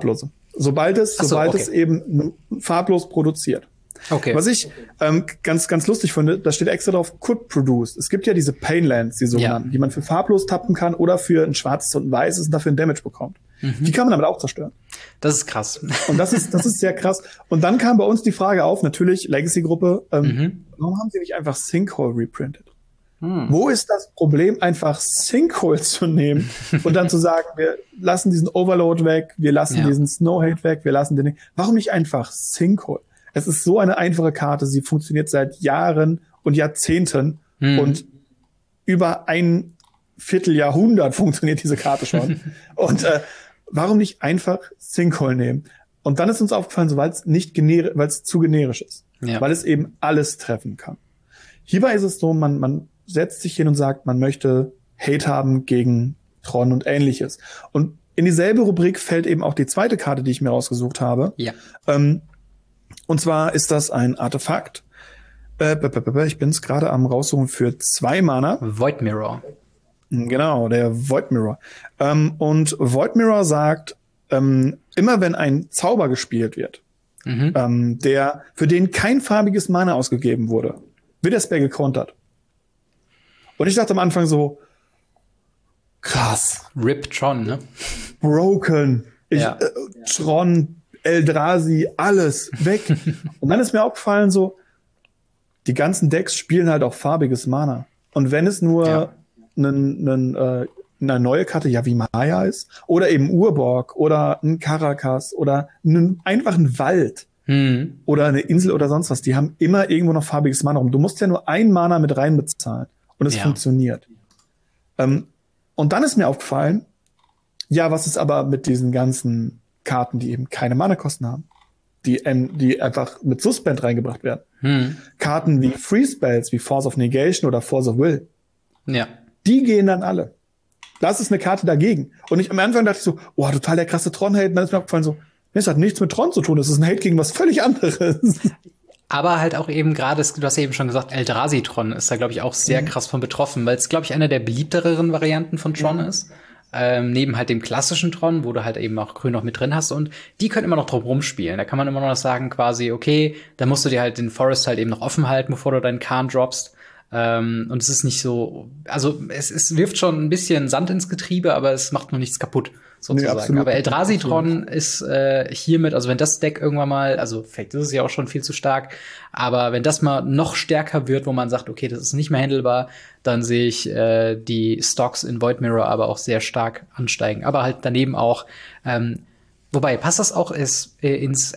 B: Sobald es,
A: so,
B: sobald
A: okay.
B: es eben farblos produziert.
A: Okay.
B: Was ich ähm, ganz, ganz lustig finde, da steht extra drauf, could produce. Es gibt ja diese Painlands, die sogenannten, ja. die man für farblos tappen kann oder für ein schwarzes und ein weißes und dafür ein Damage bekommt. Mhm. Die kann man damit auch zerstören.
A: Das ist krass.
B: Und das ist, das ist sehr krass. Und dann kam bei uns die Frage auf, natürlich, Legacy-Gruppe, ähm, mhm. warum haben sie nicht einfach Sinkhole reprintet? Hm. Wo ist das Problem, einfach Sinkhole zu nehmen und dann zu sagen, wir lassen diesen Overload weg, wir lassen ja. diesen Snowhate weg, wir lassen den, warum nicht einfach Sinkhole? Es ist so eine einfache Karte, sie funktioniert seit Jahren und Jahrzehnten hm. und über ein Vierteljahrhundert funktioniert diese Karte schon. Und äh, warum nicht einfach Sinkhole nehmen? Und dann ist uns aufgefallen, so, weil es nicht gener- weil es zu generisch ist, ja. weil es eben alles treffen kann. Hierbei ist es so, man man setzt sich hin und sagt, man möchte Hate haben gegen Tron und Ähnliches. Und in dieselbe Rubrik fällt eben auch die zweite Karte, die ich mir rausgesucht habe.
A: Ja.
B: Ähm, Und zwar ist das ein Artefakt. Äh, ich bin es gerade am raussuchen für zwei Mana.
A: Void Mirror.
B: Genau, der Void Mirror. Ähm, und Void Mirror sagt, ähm, immer wenn ein Zauber gespielt wird, mhm. ähm, der für den kein farbiges Mana ausgegeben wurde, wird der Spell gekontert. Und ich dachte am Anfang so, krass.
A: Rip Tron, ne?
B: Broken. Ich,
A: ja.
B: äh, Tron, Eldrazi, alles weg. Und dann ist mir aufgefallen so, die ganzen Decks spielen halt auch farbiges Mana. Und wenn es nur ja. nen, nen, äh, eine neue Karte, ja wie Maya ist, oder eben Urborg oder ein Karakas oder einen einfachen Wald hm. oder eine Insel oder sonst was, die haben immer irgendwo noch farbiges Mana rum. Du musst ja nur ein Mana mit rein bezahlen und es ja. funktioniert. Ähm, und dann ist mir aufgefallen, ja, was ist aber mit diesen ganzen Karten, die eben keine Mana-Kosten haben, die, ähm, die einfach mit Suspend reingebracht werden. Hm. Karten wie Free Spells, wie Force of Negation oder Force of Will.
A: Ja.
B: Die gehen dann alle. Das ist eine Karte dagegen. Und ich am Anfang dachte ich so, oh, total der krasse Tron-Hate. Und dann ist mir aufgefallen so, das hat nichts mit Tron zu tun. Das ist ein Hate gegen was völlig anderes.
A: Aber halt auch eben gerade, du hast ja eben schon gesagt, Eldrazi Tron ist da, glaube ich, auch sehr mhm. krass von betroffen, weil es, glaube ich, einer der beliebtereren Varianten von Tron mhm. ist. Ähm, neben halt dem klassischen Tron, wo du halt eben auch Grün noch mit drin hast, und die können immer noch drum rumspielen. Da kann man immer noch sagen, quasi, okay, da musst du dir halt den Forest halt eben noch offen halten, bevor du deinen Kahn droppst. Ähm, und es ist nicht so, also es, es wirft schon ein bisschen Sand ins Getriebe, aber es macht noch nichts kaputt, sozusagen. Nee, aber Eldrazi Tron ist äh, hiermit, also wenn das Deck irgendwann mal, also vielleicht ist es ja auch schon viel zu stark, aber wenn das mal noch stärker wird, wo man sagt, okay, das ist nicht mehr handelbar, dann sehe ich äh, die Stocks in Void Mirror aber auch sehr stark ansteigen. Aber halt daneben auch, ähm, wobei, passt das auch ist, äh, ins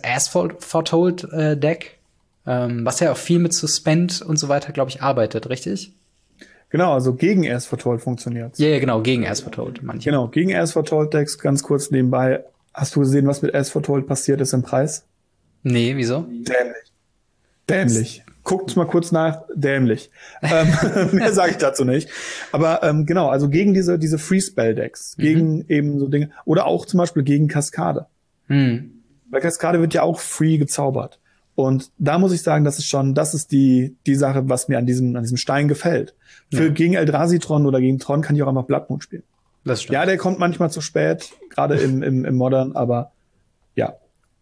A: As-Foretold-Deck? Ähm, was ja auch viel mit Suspend und so weiter, glaube ich, arbeitet, richtig?
B: Genau, also gegen As Foretold funktioniert.
A: Ja, ja, genau, gegen As Foretold, manche.
B: Genau, gegen As Foretold Decks, ganz kurz nebenbei. Hast du gesehen, was mit As Foretold passiert ist im Preis?
A: Nee, wieso?
B: Dämlich. Dämlich. Guckt mal kurz nach, dämlich. ähm, mehr sage ich dazu nicht. Aber ähm, genau, also gegen diese diese Free-Spell-Decks, mhm. gegen eben so Dinge, oder auch zum Beispiel gegen Kaskade. Mhm. Weil Kaskade wird ja auch free gezaubert. Und da muss ich sagen, das ist schon, das ist die die Sache, was mir an diesem an diesem Stein gefällt. Für ja. gegen Eldrazi Tron oder gegen Tron kann ich auch einfach Blood Moon spielen.
A: Das stimmt.
B: Ja, der kommt manchmal zu spät, gerade im, im im Modern, aber ja.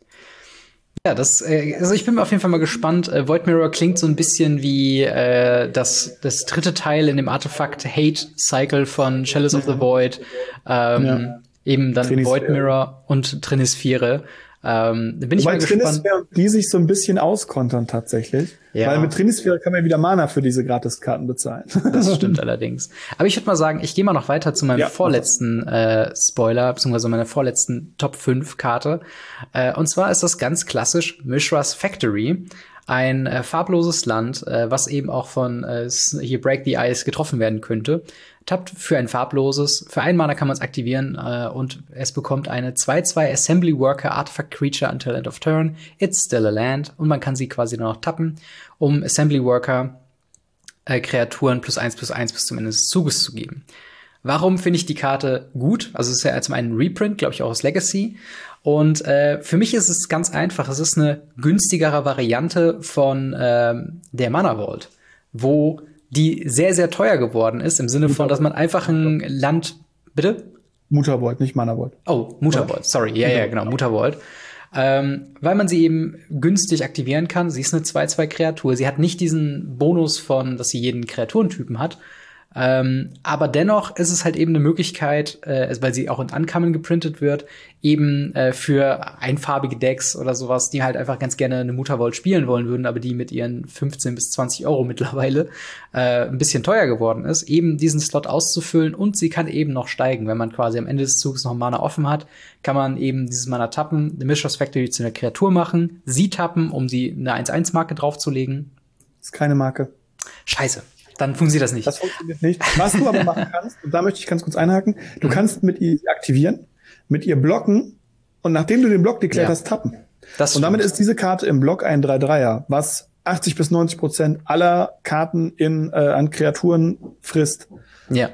A: Ja, das, äh, also ich bin auf jeden Fall mal gespannt. Äh, Void Mirror klingt so ein bisschen wie äh, das das dritte Teil in dem Artefakt Hate Cycle von Chalice of the Void. Ähm, ja. Eben dann Trinisphäre. Void Mirror und Trinisphäre. Ähm, da bin ich Wobei mal gespannt.
B: Trinisphäre, die sich so ein bisschen auskontern tatsächlich. Ja. Weil mit Trinisphäre kann man ja wieder Mana für diese Gratiskarten bezahlen.
A: Das stimmt allerdings. Aber ich würde mal sagen, ich gehe mal noch weiter zu meinem ja, vorletzten äh, Spoiler, beziehungsweise meiner vorletzten Top fünf Karte. Äh, und zwar ist das ganz klassisch Mishra's Factory. Ein äh, farbloses Land, äh, was eben auch von äh, hier Break the Ice getroffen werden könnte. Tappt für ein farbloses, für einen Mana kann man es aktivieren äh, und es bekommt eine zwei zwei Assembly Worker Artifact Creature until end of turn. It's still a land und man kann sie quasi nur noch tappen, um Assembly Worker äh, Kreaturen plus eins plus eins bis zum Ende des Zuges zu geben. Warum finde ich die Karte gut? Also es ist ja zum einen ein Reprint, glaube ich auch aus Legacy. Und äh, für mich ist es ganz einfach. Es ist eine günstigere Variante von ähm, der Mana Vault, wo die sehr, sehr teuer geworden ist, im Sinne von, dass man einfach ein Land, bitte?
B: Muttervoid, nicht Mana-Void.
A: Oh, Muttervoid, sorry. Ja, ja, genau, Muttervoid. Ähm, weil man sie eben günstig aktivieren kann. Sie ist eine zwei zwei Kreatur. Sie hat nicht diesen Bonus von, dass sie jeden Kreaturentypen hat. Ähm, aber dennoch ist es halt eben eine Möglichkeit, äh, weil sie auch in Uncommon geprintet wird, eben äh, für einfarbige Decks oder sowas, die halt einfach ganz gerne eine Muttervoid spielen wollen würden, aber die mit ihren fünfzehn bis zwanzig Euro mittlerweile äh, ein bisschen teuer geworden ist, eben diesen Slot auszufüllen, und sie kann eben noch steigen. Wenn man quasi am Ende des Zuges noch Mana offen hat, kann man eben dieses Mana tappen, eine Mishra's Factory zu einer Kreatur machen, sie tappen, um sie eine eins eins Marke draufzulegen.
B: Ist keine Marke.
A: Scheiße. Dann funktioniert das nicht.
B: Das funktioniert nicht. Was du aber machen kannst, und da möchte ich ganz kurz einhaken, du mhm. kannst mit ihr aktivieren, mit ihr blocken, und nachdem du den Block deklärt ja. hast, tappen. Das und damit ist diese Karte im Block ein drei dreier, was achtzig bis neunzig Prozent aller Karten in, äh, an Kreaturen frisst.
A: Ja.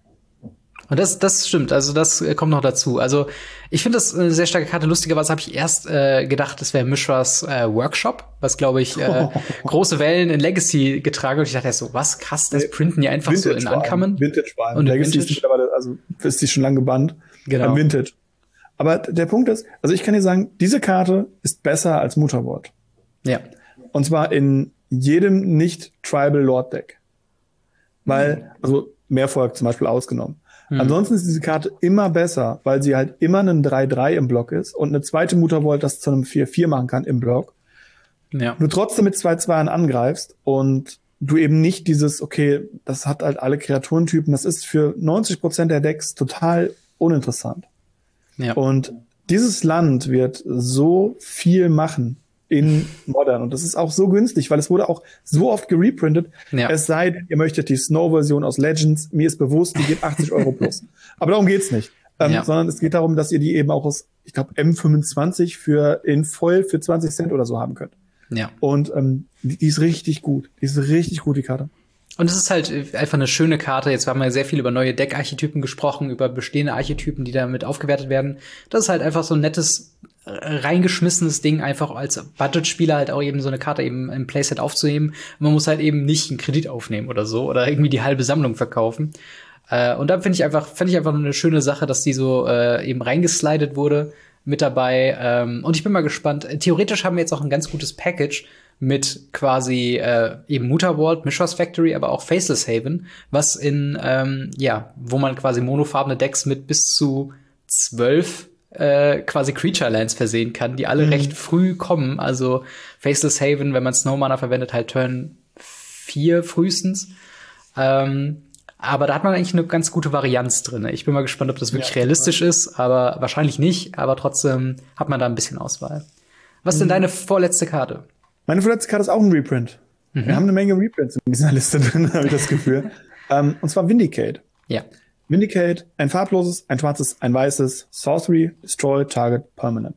A: Und das, das stimmt, also das äh, kommt noch dazu. Also ich finde das eine sehr starke Karte. Lustigerweise habe ich erst äh, gedacht, das wäre Mishra's äh, Workshop, was, glaube ich, äh, große Wellen in Legacy getragen hat. Und ich dachte erst so, was krass, das printen die einfach Vintage so in Uncommon.
B: Vintage war und Legacy Vintage? Ist mittlerweile, also ist die schon lange gebannt.
A: Genau.
B: Vintage. Aber der Punkt ist, also ich kann dir sagen, diese Karte ist besser als Muttervoid.
A: Ja.
B: Und zwar in jedem nicht-Tribal-Lord-Deck. Weil, mhm. also Mehrvolk zum Beispiel ausgenommen. Hm. Ansonsten ist diese Karte immer besser, weil sie halt immer einen drei drei im Block ist und eine zweite Muttervoid das zu einem vier vier machen kann im Block.
A: Ja.
B: Du trotzdem mit zwei zwei angreifst und du eben nicht dieses, okay, das hat halt alle Kreaturentypen, das ist für neunzig Prozent der Decks total uninteressant.
A: Ja.
B: Und dieses Land wird so viel machen in Modern. Und das ist auch so günstig, weil es wurde auch so oft gereprintet. Ja. Es sei denn, ihr möchtet die Snow-Version aus Legends. Mir ist bewusst, die geht achtzig Euro plus. Aber darum geht's nicht. Ähm, ja. Sondern es geht darum, dass ihr die eben auch aus, ich glaube, M fünfundzwanzig für in voll für zwanzig Cent oder so haben könnt.
A: Ja.
B: Und ähm, die, die ist richtig gut. Die ist richtig gut, die Karte.
A: Und es ist halt einfach eine schöne Karte. Jetzt haben wir sehr viel über neue Deckarchetypen gesprochen, über bestehende Archetypen, die damit aufgewertet werden. Das ist halt einfach so ein nettes, reingeschmissenes Ding, einfach als Budgetspieler halt auch eben so eine Karte eben im Playset aufzuheben. Man muss halt eben nicht einen Kredit aufnehmen oder so oder irgendwie die halbe Sammlung verkaufen. Äh, und da finde ich einfach, finde ich einfach eine schöne Sache, dass die so äh, eben reingeslidet wurde mit dabei. Ähm, und ich bin mal gespannt. Theoretisch haben wir jetzt auch ein ganz gutes Package mit quasi äh, eben Muttervoid, Mishra's Factory, aber auch Faceless Haven, was in, ähm, ja, wo man quasi monofarbene Decks mit bis zu zwölf äh, quasi Creature Lands versehen kann, die alle mhm. recht früh kommen. Also Faceless Haven, wenn man Snowmana verwendet, halt Turn vier frühestens. Ähm, aber da hat man eigentlich eine ganz gute Varianz drin. Ich bin mal gespannt, ob das wirklich ja, realistisch ja. ist, aber wahrscheinlich nicht. Aber trotzdem hat man da ein bisschen Auswahl. Was ist mhm. denn deine vorletzte Karte?
B: Meine vorletzte Karte ist auch ein Reprint. Mhm. Wir haben eine Menge Reprints in dieser Liste drin, habe ich das Gefühl. um, und zwar Vindicate.
A: Ja.
B: Vindicate, ein farbloses, ein schwarzes, ein weißes, Sorcery, Destroy, Target, Permanent.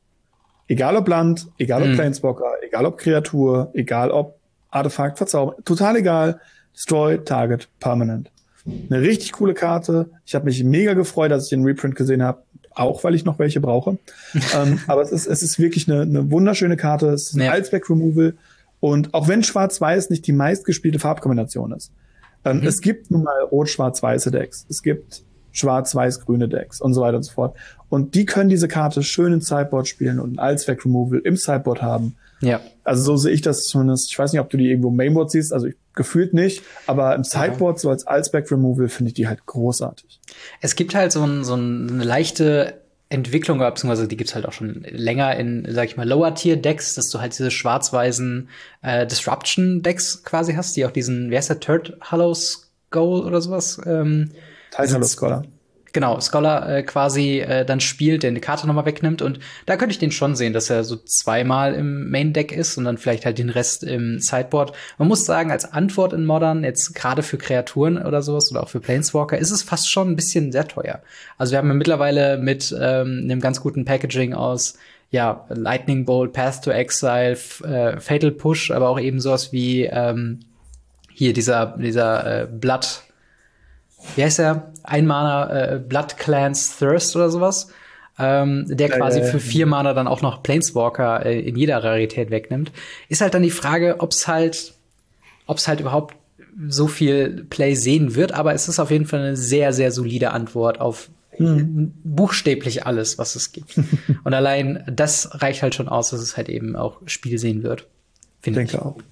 B: Egal ob Land, egal ob mhm. Planeswalker, egal ob Kreatur, egal ob Artefakt, Verzauber, total egal, Destroy, Target, Permanent. Eine richtig coole Karte. Ich habe mich mega gefreut, als ich den Reprint gesehen habe, auch weil ich noch welche brauche. ähm, aber es ist, es ist wirklich eine, eine wunderschöne Karte. Es ist ein ja. Allzweck-Removal. Und auch wenn Schwarz-Weiß nicht die meistgespielte Farbkombination ist, ähm, mhm. es gibt nun mal rot-schwarz-weiße Decks. Es gibt schwarz-weiß-grüne Decks und so weiter und so fort. Und die können diese Karte schön im Sideboard spielen und ein Allzweck-Removal im Sideboard haben.
A: Ja.
B: Also so sehe ich das zumindest. Ich weiß nicht, ob du die irgendwo im Mainboard siehst, also ich, gefühlt nicht, aber im Sideboard, ja. so als Allzweck-Removal, finde ich die halt großartig.
A: Es gibt halt so, ein, so eine leichte Entwicklung, beziehungsweise die gibt's halt auch schon länger in, sag ich mal, Lower-Tier-Decks, dass du halt diese schwarz-weißen äh, Disruption-Decks quasi hast, die auch diesen, wer ist der, Third Hollow Skull oder sowas? Ähm,
B: Third Hollow Scholar.
A: Genau, Scholar äh, quasi äh, dann spielt, der eine Karte nochmal wegnimmt. Und da könnte ich den schon sehen, dass er so zweimal im Main-Deck ist und dann vielleicht halt den Rest im Sideboard. Man muss sagen, als Antwort in Modern, jetzt gerade für Kreaturen oder sowas oder auch für Planeswalker, ist es fast schon ein bisschen sehr teuer. Also wir haben ja mittlerweile mit ähm, einem ganz guten Packaging aus ja Lightning Bolt, Path to Exile, F- äh, Fatal Push, aber auch eben sowas wie ähm, hier dieser dieser äh, Blood wie heißt der? Ein Mana äh, Blood Clans Thirst oder sowas, ähm, der quasi äh, für vier Mana dann auch noch Planeswalker äh, in jeder Rarität wegnimmt. Ist halt dann die Frage, ob's halt, ob's halt überhaupt so viel Play sehen wird, aber es ist auf jeden Fall eine sehr, sehr solide Antwort auf hm. buchstäblich alles, was es gibt. Und allein das reicht halt schon aus, dass es halt eben auch Spiel sehen wird. Finde ich.
B: Denke auch.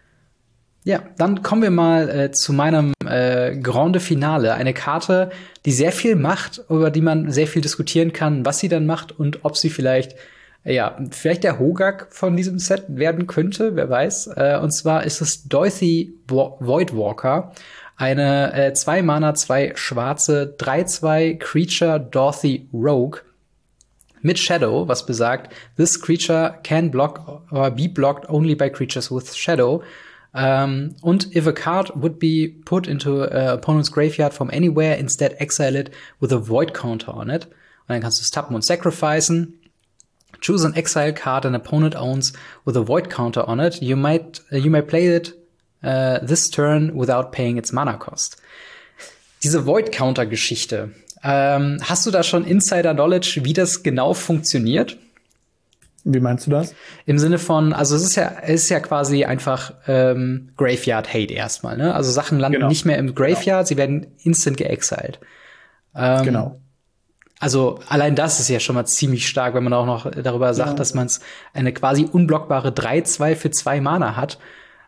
A: Ja, dann kommen wir mal äh, zu meinem äh, Grande Finale. Eine Karte, die sehr viel macht, über die man sehr viel diskutieren kann, was sie dann macht und ob sie vielleicht, äh, ja, vielleicht der Hogak von diesem Set werden könnte, wer weiß. Äh, und zwar ist es Dorothy Vo- Voidwalker. Eine äh, zwei Mana, zwei schwarze, drei zwei Creature Dorothy Rogue mit Shadow, was besagt, this creature can block or be blocked only by creatures with Shadow. Um, und if a card would be put into a opponent's graveyard from anywhere, instead exile it with a void counter on it. Und dann kannst du es tappen und sacrificen. Choose an exile card an opponent owns with a void counter on it. You might uh, you may play it uh, this turn without paying its mana cost. Diese Void Counter Geschichte. Ähm, hast du da schon Insider Knowledge, wie das genau funktioniert?
B: Wie meinst du das?
A: Im Sinne von, also es ist ja, es ist ja quasi einfach ähm, Graveyard Hate erstmal, ne? Also Sachen landen
B: genau.
A: nicht mehr im Graveyard, genau. Sie werden instant geexiled. Ähm,
B: genau.
A: Also allein das ist ja schon mal ziemlich stark, wenn man auch noch darüber sagt, ja. dass man es eine quasi unblockbare drei zwei für zwei Mana hat.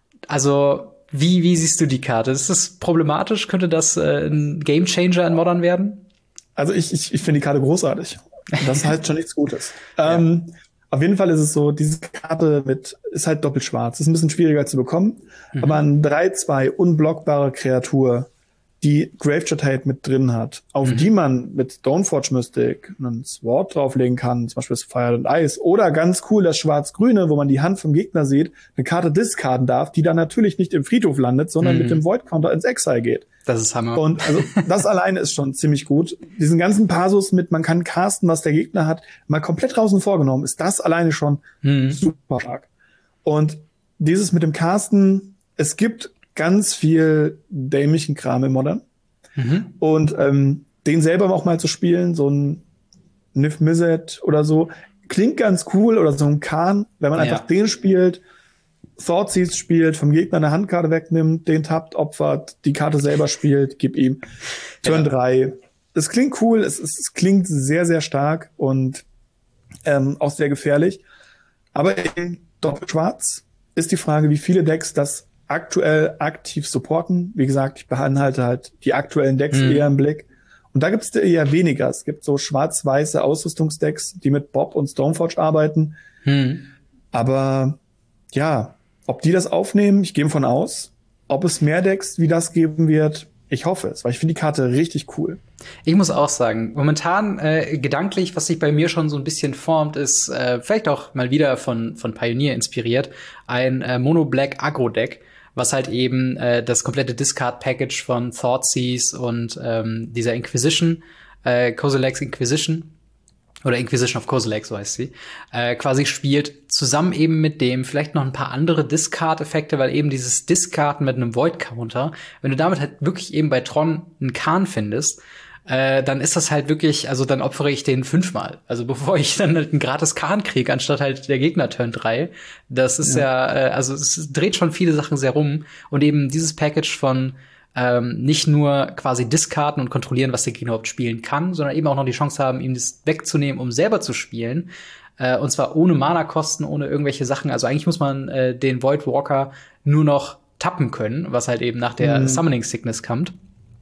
A: Also wie wie siehst du die Karte? Ist das problematisch? Könnte das äh, ein Gamechanger in Modern werden?
B: Also ich ich, ich finde die Karte großartig. Das ist halt schon nichts Gutes. ja. ähm, Auf jeden Fall ist es so, diese Karte mit ist halt doppelt schwarz. Ist ein bisschen schwieriger zu bekommen. Mhm. Aber eine drei zwei unblockbare Kreatur, die Graveshard Hate mit drin hat, auf mhm. die man mit Stoneforge Mystic einen Sword drauflegen kann, zum Beispiel das Fire and Ice, oder ganz cool das Schwarz-Grüne, wo man die Hand vom Gegner sieht, eine Karte discarden darf, die dann natürlich nicht im Friedhof landet, sondern mhm. mit dem Void Counter ins Exile geht.
A: Das ist Hammer.
B: Und also das alleine ist schon ziemlich gut. Diesen ganzen Passus mit, man kann casten, was der Gegner hat, mal komplett draußen vorgenommen, ist das alleine schon mhm. super stark. Und dieses mit dem Casten, es gibt ganz viel dämlichen Kram im Modern. Mhm. Und ähm, den selber auch mal zu spielen, so ein Nif Mizzet oder so, klingt ganz cool, oder so ein Khan, wenn man ja. einfach den spielt, Thoughtseize spielt, vom Gegner eine Handkarte wegnimmt, den tappt, opfert, die Karte selber spielt, gib ihm Turn drei. Ja. Es klingt cool, es, es, es klingt sehr, sehr stark und ähm, auch sehr gefährlich. Aber in Doppelschwarz ist die Frage, wie viele Decks das aktuell aktiv supporten. Wie gesagt, ich behalte halt die aktuellen Decks mhm. eher im Blick. Und da gibt es eher weniger. Es gibt so schwarz-weiße Ausrüstungsdecks, die mit Bob und Stoneforge arbeiten. Mhm. Aber ja, ob die das aufnehmen, ich gehe davon aus. Ob es mehr Decks wie das geben wird, ich hoffe es, weil ich finde die Karte richtig cool.
A: Ich muss auch sagen, momentan äh, gedanklich, was sich bei mir schon so ein bisschen formt, ist äh, vielleicht auch mal wieder von von Pioneer inspiriert, ein äh, Mono-Black Agro-Deck, was halt eben äh, das komplette Discard-Package von Thoughtseize und ähm, dieser Inquisition, äh, Kozilek's Inquisition, oder Inquisition of Kozilek, so heißt sie, äh, quasi spielt, zusammen eben mit dem vielleicht noch ein paar andere Discard-Effekte, weil eben dieses Discarden mit einem Void-Counter, wenn du damit halt wirklich eben bei Tron einen Khan findest, äh, dann ist das halt wirklich, also dann opfere ich den fünfmal. Also bevor ich dann halt einen gratis Khan kriege, anstatt halt der Gegner Turn drei. Das ist ja, ja äh, also es dreht schon viele Sachen sehr rum. Und eben dieses Package von ähm, nicht nur quasi discarden und kontrollieren, was der Gegner überhaupt spielen kann, sondern eben auch noch die Chance haben, ihm das wegzunehmen, um selber zu spielen. Äh, und zwar ohne Mana-Kosten, ohne irgendwelche Sachen. Also eigentlich muss man äh, den Void Walker nur noch tappen können, was halt eben nach der mhm. Summoning Sickness kommt.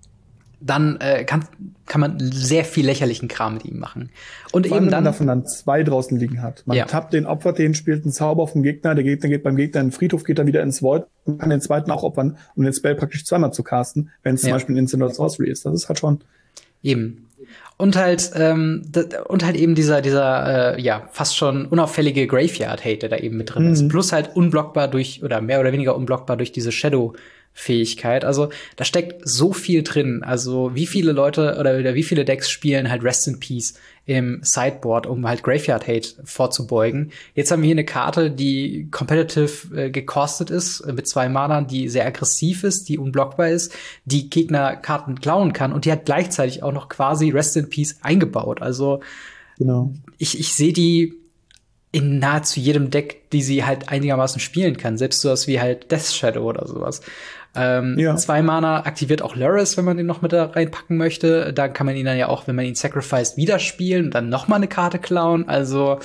A: Dann äh, kann, kann man sehr viel lächerlichen Kram mit ihm machen. Und
B: Vor
A: eben
B: allem,
A: dann,
B: wenn man davon dann zwei draußen liegen hat. Man ja. tappt den, opfert den, spielt einen Zauber auf den Gegner, der Gegner geht beim Gegner in den Friedhof, geht dann wieder ins Void und kann den zweiten auch opfern, um den Spell praktisch zweimal zu casten, wenn es ja. zum Beispiel ein Instant oder Sorcery ist. Das ist halt schon
A: eben. Und halt ähm, und halt eben dieser dieser äh, ja fast schon unauffällige Graveyard-Hate, der da eben mit drin mhm. ist. Plus halt unblockbar durch, oder mehr oder weniger unblockbar durch diese Shadow Fähigkeit. Also da steckt so viel drin. Also wie viele Leute oder, oder wie viele Decks spielen halt Rest in Peace im Sideboard, um halt Graveyard Hate vorzubeugen. Jetzt haben wir hier eine Karte, die competitive äh, gekostet ist, äh, mit zwei Mana, die sehr aggressiv ist, die unblockbar ist, die Gegner Karten klauen kann und die hat gleichzeitig auch noch quasi Rest in Peace eingebaut. Also
B: genau.
A: ich, ich sehe die in nahezu jedem Deck, die sie halt einigermaßen spielen kann. Selbst sowas wie halt Death Shadow oder sowas. Ähm, ja. Zwei Mana aktiviert auch Lurrus, wenn man den noch mit da reinpacken möchte. Da kann man ihn dann ja auch, wenn man ihn sacrificed, wieder spielen und dann noch mal eine Karte klauen. Also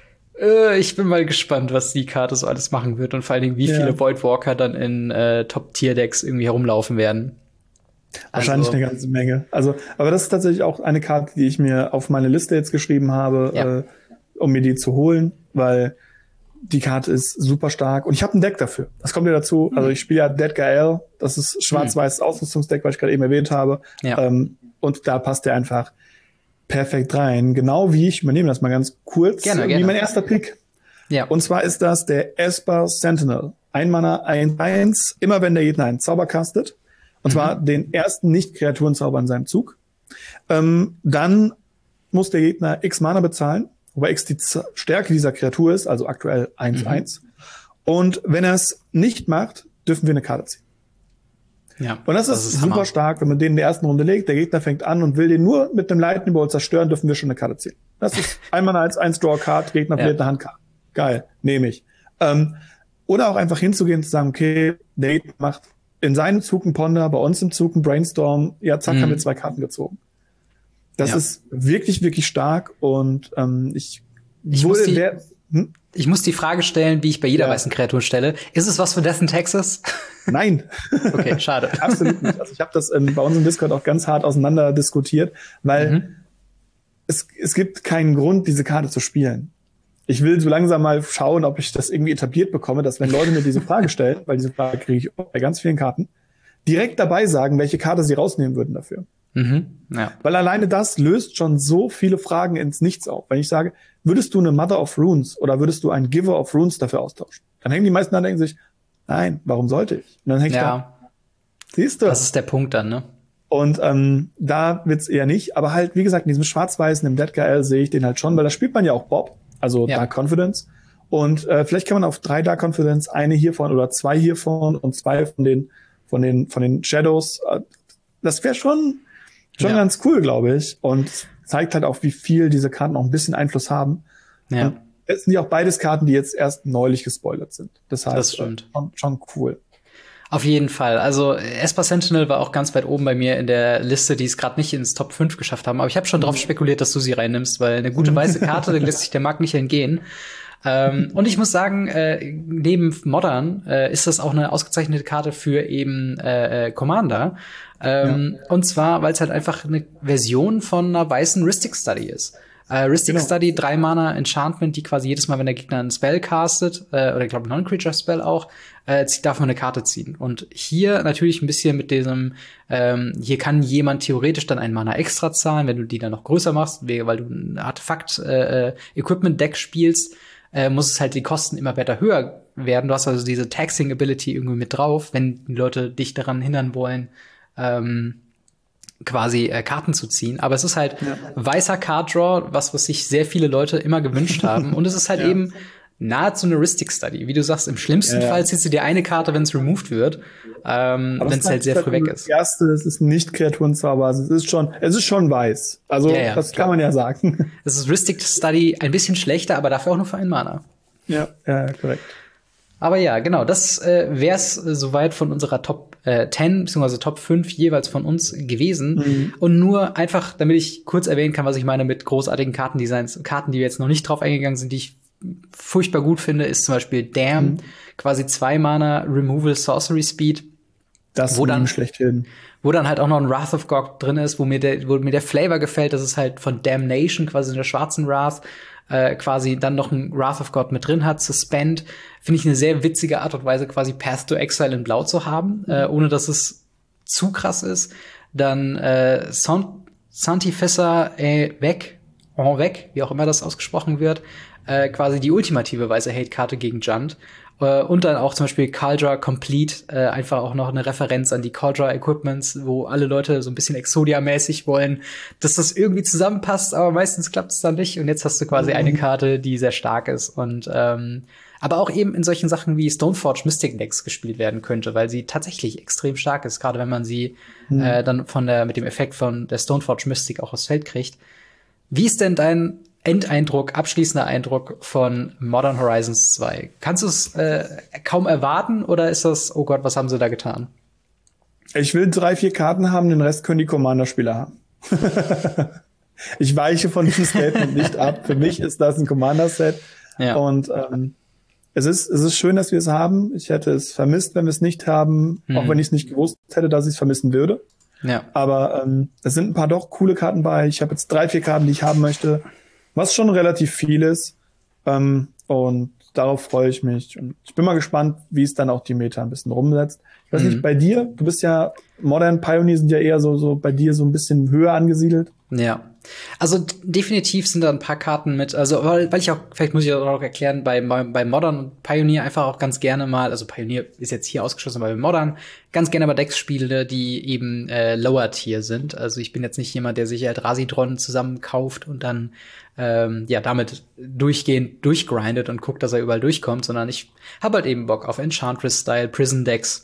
A: äh, ich bin mal gespannt, was die Karte so alles machen wird und vor allen Dingen, wie ja. viele Voidwalker dann in äh, Top-Tier-Decks irgendwie herumlaufen werden.
B: Wahrscheinlich also, eine ganze Menge. Also, aber das ist tatsächlich auch eine Karte, die ich mir auf meine Liste jetzt geschrieben habe, ja. äh, um mir die zu holen, weil die Karte ist super stark und ich habe ein Deck dafür. Das kommt ja dazu. Mhm. Also ich spiele ja Dead Gael, das ist schwarz-weißes mhm. Ausrüstungsdeck, was ich gerade eben erwähnt habe. Ja. Ähm, und da passt der einfach perfekt rein. Genau wie ich übernehme das mal ganz kurz.
A: Gerne,
B: wie
A: gerne.
B: mein erster Pick. Ja. Und zwar ist das der Esper Sentinel. Ein Mana, ein eins, immer wenn der Gegner einen Zauber castet. Und mhm. zwar den ersten Nicht-Kreaturenzauber in seinem Zug. Ähm, dann muss der Gegner X Mana bezahlen. Wobei X die Stärke dieser Kreatur ist, also aktuell eins eins. Mhm. Und wenn er es nicht macht, dürfen wir eine Karte ziehen.
A: Ja,
B: und das, das ist, ist super Hammer. Stark, wenn man den in der ersten Runde legt, der Gegner fängt an und will den nur mit einem Lightning Bolt zerstören, dürfen wir schon eine Karte ziehen. Das ist einmal als eins Draw Card, Gegner ja. verliert eine Handkarte. Geil, nehme ich. Ähm, oder auch einfach hinzugehen und zu sagen, okay, der Gegner macht in seinem Zug einen Ponder, bei uns im Zug einen Brainstorm, ja zack, mhm. haben wir zwei Karten gezogen. Das ja. ist wirklich, wirklich stark und ähm, ich,
A: ich
B: wurde
A: muss die,
B: der, hm?
A: ich muss die Frage stellen, wie ich bei jeder ja. weißen Kreatur stelle. Ist es was für Death in Texas?
B: Nein.
A: Okay, schade.
B: Absolut nicht. Also ich habe das ähm, bei uns im Discord auch ganz hart auseinander diskutiert, weil mhm. es, es gibt keinen Grund, diese Karte zu spielen. Ich will so langsam mal schauen, ob ich das irgendwie etabliert bekomme, dass wenn Leute mir diese Frage stellen, weil diese Frage kriege ich bei ganz vielen Karten, direkt dabei sagen, welche Karte sie rausnehmen würden dafür.
A: Mhm, ja.
B: Weil alleine das löst schon so viele Fragen ins Nichts auf. Wenn ich sage, würdest du eine Mother of Runes oder würdest du einen Giver of Runes dafür austauschen? Dann hängen die meisten da und denken sich, nein, warum sollte ich? Und dann hängt
A: ja.
B: da, siehst du?
A: Das ist der Punkt dann, ne?
B: Und ähm, da wird's eher nicht. Aber halt, wie gesagt, in diesem Schwarz-Weißen, im Dead Gael sehe ich den halt schon, weil da spielt man ja auch Bob, also ja. Dark Confidence. Und äh, vielleicht kann man auf drei Dark Confidence, eine hiervon oder zwei hiervon und zwei von den von den von den Shadows. Äh, das wäre schon Schon ja. ganz cool, glaube ich. Und zeigt halt auch, wie viel diese Karten auch ein bisschen Einfluss haben.
A: Ja.
B: Und jetzt sind ja auch beides Karten, die jetzt erst neulich gespoilert sind. Das heißt,
A: das stimmt.
B: Schon, schon cool.
A: Auf jeden Fall. Also Esper Sentinel war auch ganz weit oben bei mir in der Liste, die es gerade nicht ins Top fünf geschafft haben. Aber ich habe schon mhm. drauf spekuliert, dass du sie reinnimmst, weil eine gute weiße Karte, dann lässt sich der Markt nicht entgehen. Ähm, und ich muss sagen, äh, neben Modern äh, ist das auch eine ausgezeichnete Karte für eben äh, Commander. Ähm, ja. Und zwar, weil es halt einfach eine Version von einer weißen Rhystic Study ist. Äh, Rhystic genau. Study, drei Mana Enchantment, die quasi jedes Mal, wenn der Gegner einen Spell castet, äh, oder ich glaube Non-Creature Spell auch, äh, darf man eine Karte ziehen. Und hier natürlich ein bisschen mit diesem, ähm, hier kann jemand theoretisch dann ein Mana extra zahlen, wenn du die dann noch größer machst, weil du ein Artefakt-Equipment-Deck äh, spielst, äh, muss es halt die Kosten immer weiter höher werden. Du hast also diese Taxing-Ability irgendwie mit drauf, wenn die Leute dich daran hindern wollen, ähm, quasi äh, Karten zu ziehen. Aber es ist halt ja. weißer Card Draw, was, was sich sehr viele Leute immer gewünscht haben. Und es ist halt ja. eben nahezu eine Rhystic Study. Wie du sagst, im schlimmsten ja. Fall ziehst du dir eine Karte, wenn es removed wird, ähm, wenn es halt sehr früh weg ist.
B: Das erste, es ist nicht Kreaturenzauber, also es ist schon, es ist schon weiß. Also ja, ja, das klar. kann man ja sagen.
A: Es ist Rhystic Study ein bisschen schlechter, aber dafür auch nur für einen Mana.
B: Ja, ja, korrekt.
A: Aber ja, genau, das äh, wär's äh, soweit von unserer Top äh, zehn bzw. Top fünf jeweils von uns gewesen. Mhm. Und nur einfach, damit ich kurz erwähnen kann, was ich meine mit großartigen Kartendesigns. Karten, die wir jetzt noch nicht drauf eingegangen sind, die ich furchtbar gut finde, ist zum Beispiel Damn, mhm. quasi zwei Mana Removal Sorcery Speed.
B: Das wo dann schlechthin.
A: Wo dann halt auch noch ein Wrath of God drin ist, wo mir der, wo mir der Flavor gefällt, das ist halt von Damnation, quasi in der schwarzen Wrath, äh, quasi dann noch ein Wrath of God mit drin hat. Suspend finde ich eine sehr witzige Art und Weise, quasi Path to Exile in Blau zu haben, mhm. äh, ohne dass es zu krass ist. Dann äh, Santifissa äh, weg, en weg, wie auch immer das ausgesprochen wird, äh, quasi die ultimative weiße Hate-Karte gegen Junt. Äh, und dann auch zum Beispiel Kaldra Complete, äh, einfach auch noch eine Referenz an die Kaldra Equipments, wo alle Leute so ein bisschen Exodia-mäßig wollen, dass das irgendwie zusammenpasst, aber meistens klappt es dann nicht. Und jetzt hast du quasi mhm. eine Karte, die sehr stark ist und ähm, aber auch eben in solchen Sachen wie Stoneforge Mystic Decks gespielt werden könnte, weil sie tatsächlich extrem stark ist, gerade wenn man sie mhm. äh, dann von der mit dem Effekt von der Stoneforge Mystic auch aufs Feld kriegt. Wie ist denn dein Endeindruck, abschließender Eindruck von Modern Horizons zwei? Kannst du es äh, kaum erwarten oder ist das, oh Gott, was haben sie da getan?
B: Ich will drei, vier Karten haben, den Rest können die Commander-Spieler haben. Ich weiche von diesem Statement nicht ab. Für mich ist das ein Commander-Set. Ja. Und ähm, es ist es ist schön, dass wir es haben. Ich hätte es vermisst, wenn wir es nicht haben, mhm. auch wenn ich es nicht gewusst hätte, dass ich es vermissen würde.
A: Ja.
B: Aber ähm, es sind ein paar doch coole Karten bei. Ich habe jetzt drei, vier Karten, die ich haben möchte, was schon relativ viel ist. Ähm, und darauf freue ich mich. Und ich bin mal gespannt, wie es dann auch die Meta ein bisschen rumsetzt. Ich weiß mhm. nicht, bei dir, du bist ja, Modern Pioneer sind ja eher so, so bei dir so ein bisschen höher angesiedelt.
A: Ja. Also definitiv sind da ein paar Karten mit, also weil, weil ich auch, vielleicht muss ich auch noch erklären, bei, bei Modern und Pioneer einfach auch ganz gerne mal, also Pioneer ist jetzt hier ausgeschlossen, aber bei Modern ganz gerne mal Decks spiele, die eben äh, Lower Tier sind. Also ich bin jetzt nicht jemand, der sich halt Rasidron zusammenkauft und dann ähm, ja damit durchgehend durchgrindet und guckt, dass er überall durchkommt, sondern ich habe halt eben Bock auf Enchantress-Style, Prison-Decks,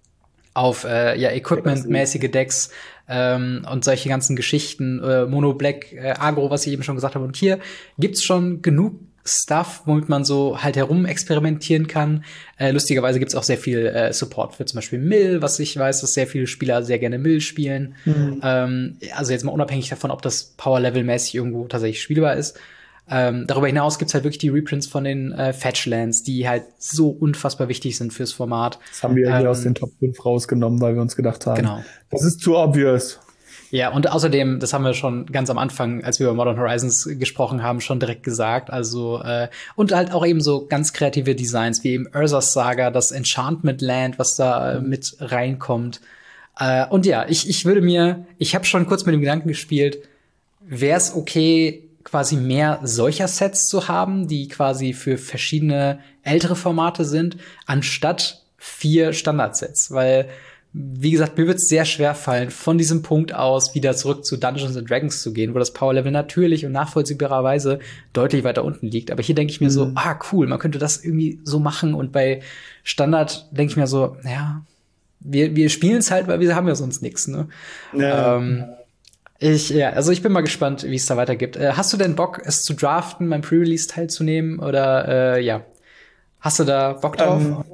A: auf äh, ja Equipment-mäßige Decks ähm, und solche ganzen Geschichten, äh, Mono Black, äh, Agro, was ich eben schon gesagt habe. Und hier gibt's schon genug Stuff, womit man so halt herum experimentieren kann. Äh, lustigerweise gibt's auch sehr viel äh, Support für zum Beispiel Mill, was ich weiß, dass sehr viele Spieler sehr gerne Mill spielen. Mhm. Ähm, also jetzt mal unabhängig davon, ob das Power-Level-mäßig irgendwo tatsächlich spielbar ist. Ähm, darüber hinaus gibt's halt wirklich die Reprints von den äh, Fetchlands, die halt so unfassbar wichtig sind fürs Format.
B: Das haben wir ja ähm, hier aus den Top fünf rausgenommen, weil wir uns gedacht haben, genau. Das ist zu obvious.
A: Ja, und außerdem, das haben wir schon ganz am Anfang, als wir über Modern Horizons gesprochen haben, schon direkt gesagt. Also äh, und halt auch eben so ganz kreative Designs, wie eben Urza's Saga, das Enchantment Land, was da äh, mit reinkommt. Äh, und ja, ich ich würde mir, ich habe schon kurz mit dem Gedanken gespielt, wäre es okay, quasi mehr solcher Sets zu haben, die quasi für verschiedene ältere Formate sind, anstatt vier Standardsets. Weil, wie gesagt, mir wird es sehr schwer fallen, von diesem Punkt aus wieder zurück zu Dungeons and Dragons zu gehen, wo das Powerlevel natürlich und nachvollziehbarerweise deutlich weiter unten liegt. Aber hier denke ich mir mhm. so, ah, cool, man könnte das irgendwie so machen. Und bei Standard denke ich mir so, ja, wir, wir spielen es halt, weil wir haben ja sonst nichts, ne? Ja. Ähm, Ich, ja, also ich bin mal gespannt, wie es da weitergeht. Äh, hast du denn Bock, es zu draften, beim Pre-Release teilzunehmen? Oder, äh, ja, hast du da Bock drauf?
B: Ähm,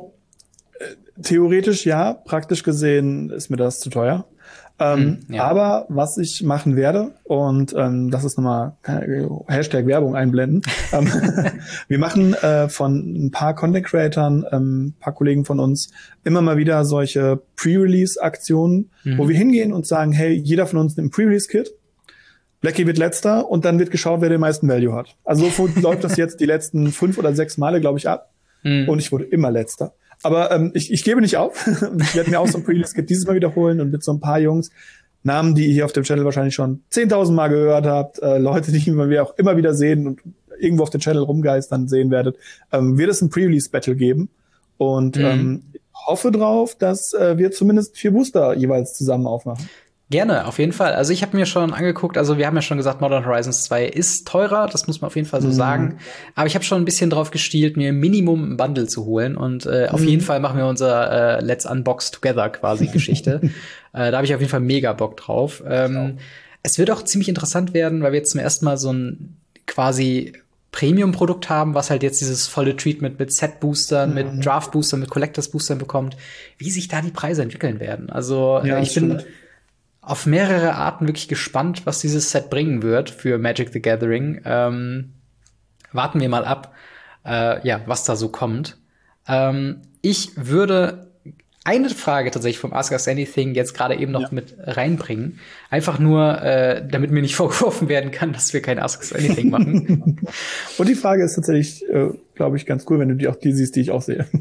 B: äh, theoretisch ja, praktisch gesehen ist mir das zu teuer. Ähm, hm, ja. Aber was ich machen werde, und ähm, das ist nochmal Hashtag Werbung einblenden, ähm, wir machen äh, von ein paar Content-Creatern, ähm, ein paar Kollegen von uns, immer mal wieder solche Pre-Release-Aktionen, mhm. wo wir hingehen und sagen, hey, jeder von uns nimmt ein Pre-Release-Kit, Blackie wird letzter und dann wird geschaut, wer den meisten Value hat. Also so läuft das jetzt die letzten fünf oder sechs Male, glaube ich, ab. Mhm. Und ich wurde immer letzter. Aber ähm, ich, ich gebe nicht auf. Ich werde mir auch so ein Pre-Release-Kit dieses Mal wiederholen und mit so ein paar Jungs, Namen, die ihr hier auf dem Channel wahrscheinlich schon zehntausend Mal gehört habt, äh, Leute, die wir auch immer wieder sehen und irgendwo auf dem Channel rumgeistern sehen werdet, ähm, wird es ein Pre-Release-Battle geben. Und mhm. ähm, ich hoffe drauf, dass äh, wir zumindest vier Booster jeweils zusammen aufmachen.
A: Gerne, auf jeden Fall. Also ich habe mir schon angeguckt, also wir haben ja schon gesagt, Modern Horizons zwei ist teurer, das muss man auf jeden Fall so mhm. sagen. Aber ich habe schon ein bisschen drauf gestielt, mir Minimum ein Bundle zu holen. Und äh, mhm. auf jeden Fall machen wir unser äh, Let's Unbox Together quasi Geschichte. äh, da habe ich auf jeden Fall mega Bock drauf. Ähm, genau. Es wird auch ziemlich interessant werden, weil wir jetzt zum ersten Mal so ein quasi Premium-Produkt haben, was halt jetzt dieses volle Treatment mit Set-Boostern, mhm. mit Draft-Boostern, mit Collectors-Boostern bekommt, wie sich da die Preise entwickeln werden. Also ja, äh, ich bin auf mehrere Arten wirklich gespannt, was dieses Set bringen wird für Magic the Gathering. Ähm, warten wir mal ab, äh, ja, was da so kommt. Ähm, ich würde eine Frage tatsächlich vom Ask Us Anything jetzt gerade eben noch ja. mit reinbringen. Einfach nur, äh, damit mir nicht vorgeworfen werden kann, dass wir kein Ask Us Anything machen.
B: Und die Frage ist tatsächlich, äh, glaube ich, ganz cool, wenn du die auch die siehst, die ich auch sehe.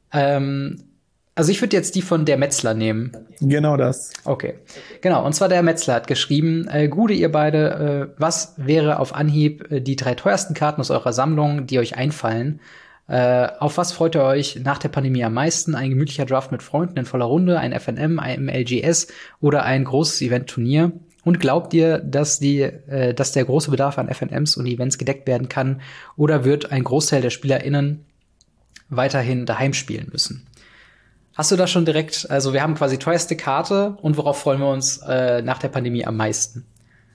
A: ähm, Also ich würde jetzt die von der Metzler nehmen.
B: Genau das.
A: Okay. Genau, und zwar der Metzler hat geschrieben, äh, Gude, ihr beide, äh, was wäre auf Anhieb äh, die drei teuersten Karten aus eurer Sammlung, die euch einfallen? Äh, auf was freut ihr euch nach der Pandemie am meisten? Ein gemütlicher Draft mit Freunden in voller Runde, ein F N M, ein L G S oder ein großes Event-Turnier? Und glaubt ihr, dass die, äh, dass der große Bedarf an F N Ms und Events gedeckt werden kann? Oder wird ein Großteil der SpielerInnen weiterhin daheim spielen müssen? Hast du da schon direkt, also wir haben quasi teuerste Karte und worauf freuen wir uns äh, nach der Pandemie am meisten?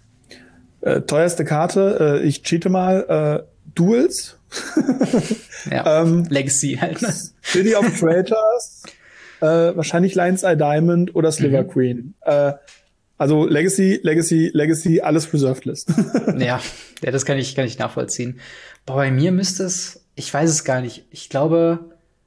B: Äh, teuerste Karte, äh, ich cheate mal, äh, Duels.
A: ja, ähm, Legacy halt. Ne?
B: City of Traitors. äh, wahrscheinlich Lion's Eye Diamond oder Sliver mhm. Queen. Äh, also Legacy, Legacy, Legacy, alles Reserved List.
A: ja, ja, das kann ich, kann ich nachvollziehen. Boah, bei mir müsste es, ich weiß es gar nicht. Ich glaube,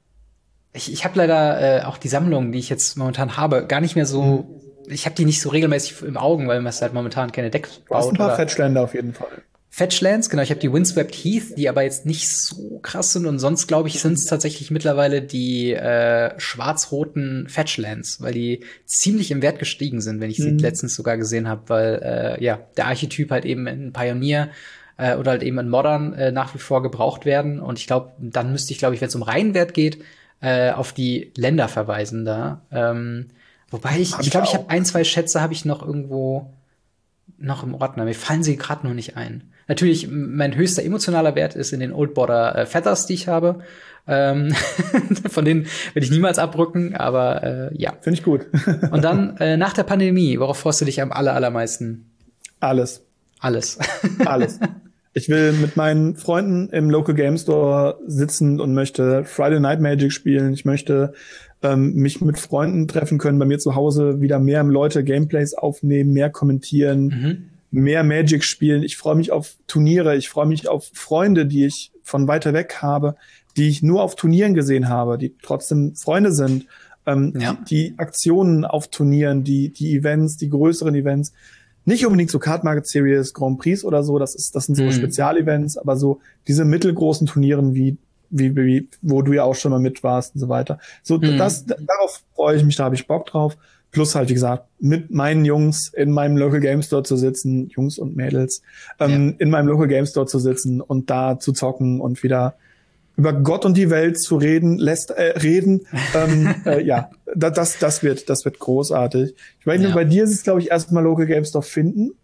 A: ich, ich habe leider äh, auch die Sammlung, die ich jetzt momentan habe, gar nicht mehr so. Mhm. Ich habe die nicht so regelmäßig im Augen, weil man halt momentan keine Decks baut.
B: Du hast ein paar Fetchländer auf jeden Fall.
A: Fetchlands, genau. Ich habe die Windswept Heath, die aber jetzt nicht so krass sind. Und sonst, glaube ich, sind es tatsächlich mittlerweile die äh, schwarz-roten Fetchlands, weil die ziemlich im Wert gestiegen sind, wenn ich sie mhm. letztens sogar gesehen habe, weil äh, ja der Archetyp halt eben in Pioneer äh, oder halt eben in Modern äh, nach wie vor gebraucht werden. Und ich glaube, dann müsste ich, glaube ich, wenn es um Reihenwert geht, äh, auf die Länder verweisen da. Ähm, wobei ich, ich glaube, ich habe ein, zwei Schätze habe ich noch irgendwo noch im Ordner. Mir fallen sie gerade nur nicht ein. Natürlich, mein höchster emotionaler Wert ist in den Old Border äh, Feathers, die ich habe. Ähm, von denen will ich niemals abrücken, aber äh, ja.
B: Finde ich gut.
A: Und dann äh, nach der Pandemie, worauf freust du dich am aller, allermeisten?
B: Alles.
A: Alles.
B: Alles. Ich will mit meinen Freunden im Local Game Store sitzen und möchte Friday Night Magic spielen. Ich möchte ähm, mich mit Freunden treffen können, bei mir zu Hause wieder mehr Leute Gameplays aufnehmen, mehr kommentieren, mhm. mehr Magic spielen. Ich freue mich auf Turniere, ich freue mich auf Freunde, die ich von weiter weg habe, die ich nur auf Turnieren gesehen habe, die trotzdem Freunde sind. Ähm, ja. die, die Aktionen auf Turnieren, die, die Events, die größeren Events. Nicht unbedingt so Card Market Series, Grand Prix oder so, das ist, das sind so mhm. Spezialevents, aber so diese mittelgroßen Turnieren wie, wie, wie, wo du ja auch schon mal mit warst und so weiter. So, mhm. das, darauf freue ich mich, da habe ich Bock drauf. Plus halt, wie gesagt, mit meinen Jungs in meinem Local Game Store zu sitzen, Jungs und Mädels, ähm, ja. in meinem Local Game Store zu sitzen und da zu zocken und wieder über Gott und die Welt zu reden, lässt äh, reden, ähm, äh, ja, das das wird das wird großartig. Ich meine, ja. bei dir ist es, glaube ich, erstmal Local Game Store finden.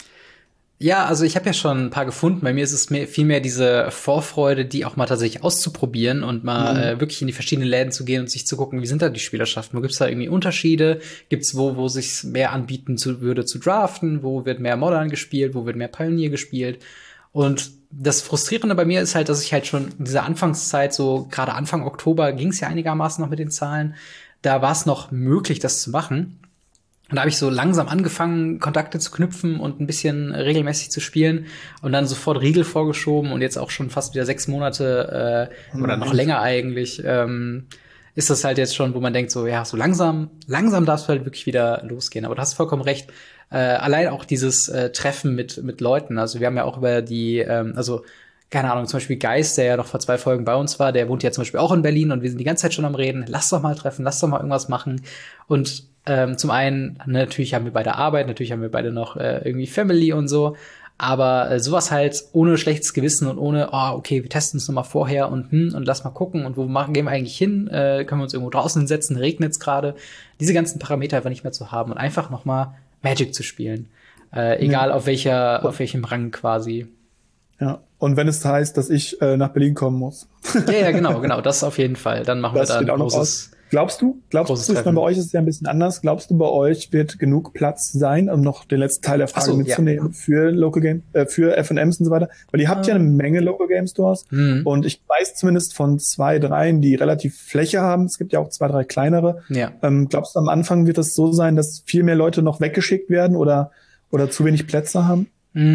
A: Ja, also ich habe ja schon ein paar gefunden. Bei mir ist es mehr, viel mehr diese Vorfreude, die auch mal tatsächlich auszuprobieren und mal mhm. äh, wirklich in die verschiedenen Läden zu gehen und sich zu gucken, wie sind da die Spielerschaften? Wo gibt's da irgendwie Unterschiede? Gibt's wo, wo sich's mehr anbieten zu, würde zu draften? Wo wird mehr Modern gespielt? Wo wird mehr Pioneer gespielt? Und das Frustrierende bei mir ist halt, dass ich halt schon in dieser Anfangszeit, so gerade Anfang Oktober, ging es ja einigermaßen noch mit den Zahlen, da war es noch möglich, das zu machen. Und da habe ich so langsam angefangen, Kontakte zu knüpfen und ein bisschen regelmäßig zu spielen und dann sofort Riegel vorgeschoben und jetzt auch schon fast wieder sechs Monate äh, oder noch länger eigentlich ähm, ist das halt jetzt schon, wo man denkt so, ja, so langsam, langsam darfst du halt wirklich wieder losgehen. Aber du hast vollkommen recht. Äh, allein auch dieses äh, Treffen mit mit Leuten. Also wir haben ja auch über die, ähm, also keine Ahnung, zum Beispiel Geist, der ja noch vor zwei Folgen bei uns war, der wohnt ja zum Beispiel auch in Berlin und wir sind die ganze Zeit schon am Reden. Lass doch mal treffen, lass doch mal irgendwas machen. Und ähm, zum einen, natürlich haben wir beide Arbeit, natürlich haben wir beide noch äh, irgendwie Family und so. Aber äh, sowas halt ohne schlechtes Gewissen und ohne, oh, okay, wir testen es nochmal vorher und hm, und lass mal gucken und wo machen, gehen wir eigentlich hin? Äh, können wir uns irgendwo draußen hinsetzen? Regnet's gerade? Diese ganzen Parameter einfach nicht mehr zu haben und einfach noch mal Magic zu spielen. Äh, egal ja. auf welcher, auf welchem Rang quasi.
B: Ja, und wenn es heißt, dass ich äh, nach Berlin kommen muss.
A: Ja, ja, genau, genau, das auf jeden Fall. Dann machen das wir da ein großes.
B: Glaubst du? Glaubst du, ich meine, bei euch ist es ja ein bisschen anders. Glaubst du, bei euch wird genug Platz sein, um noch den letzten Teil der Frage so, mitzunehmen ja. für Local Game, äh, für F und Ms und so weiter? Weil ihr habt ja eine Menge Local Game Stores mhm. und ich weiß zumindest von zwei, dreien, die relativ Fläche haben. Es gibt ja auch zwei, drei kleinere. Ja. Ähm, glaubst du, am Anfang wird es so sein, dass viel mehr Leute noch weggeschickt werden oder oder zu wenig Plätze haben?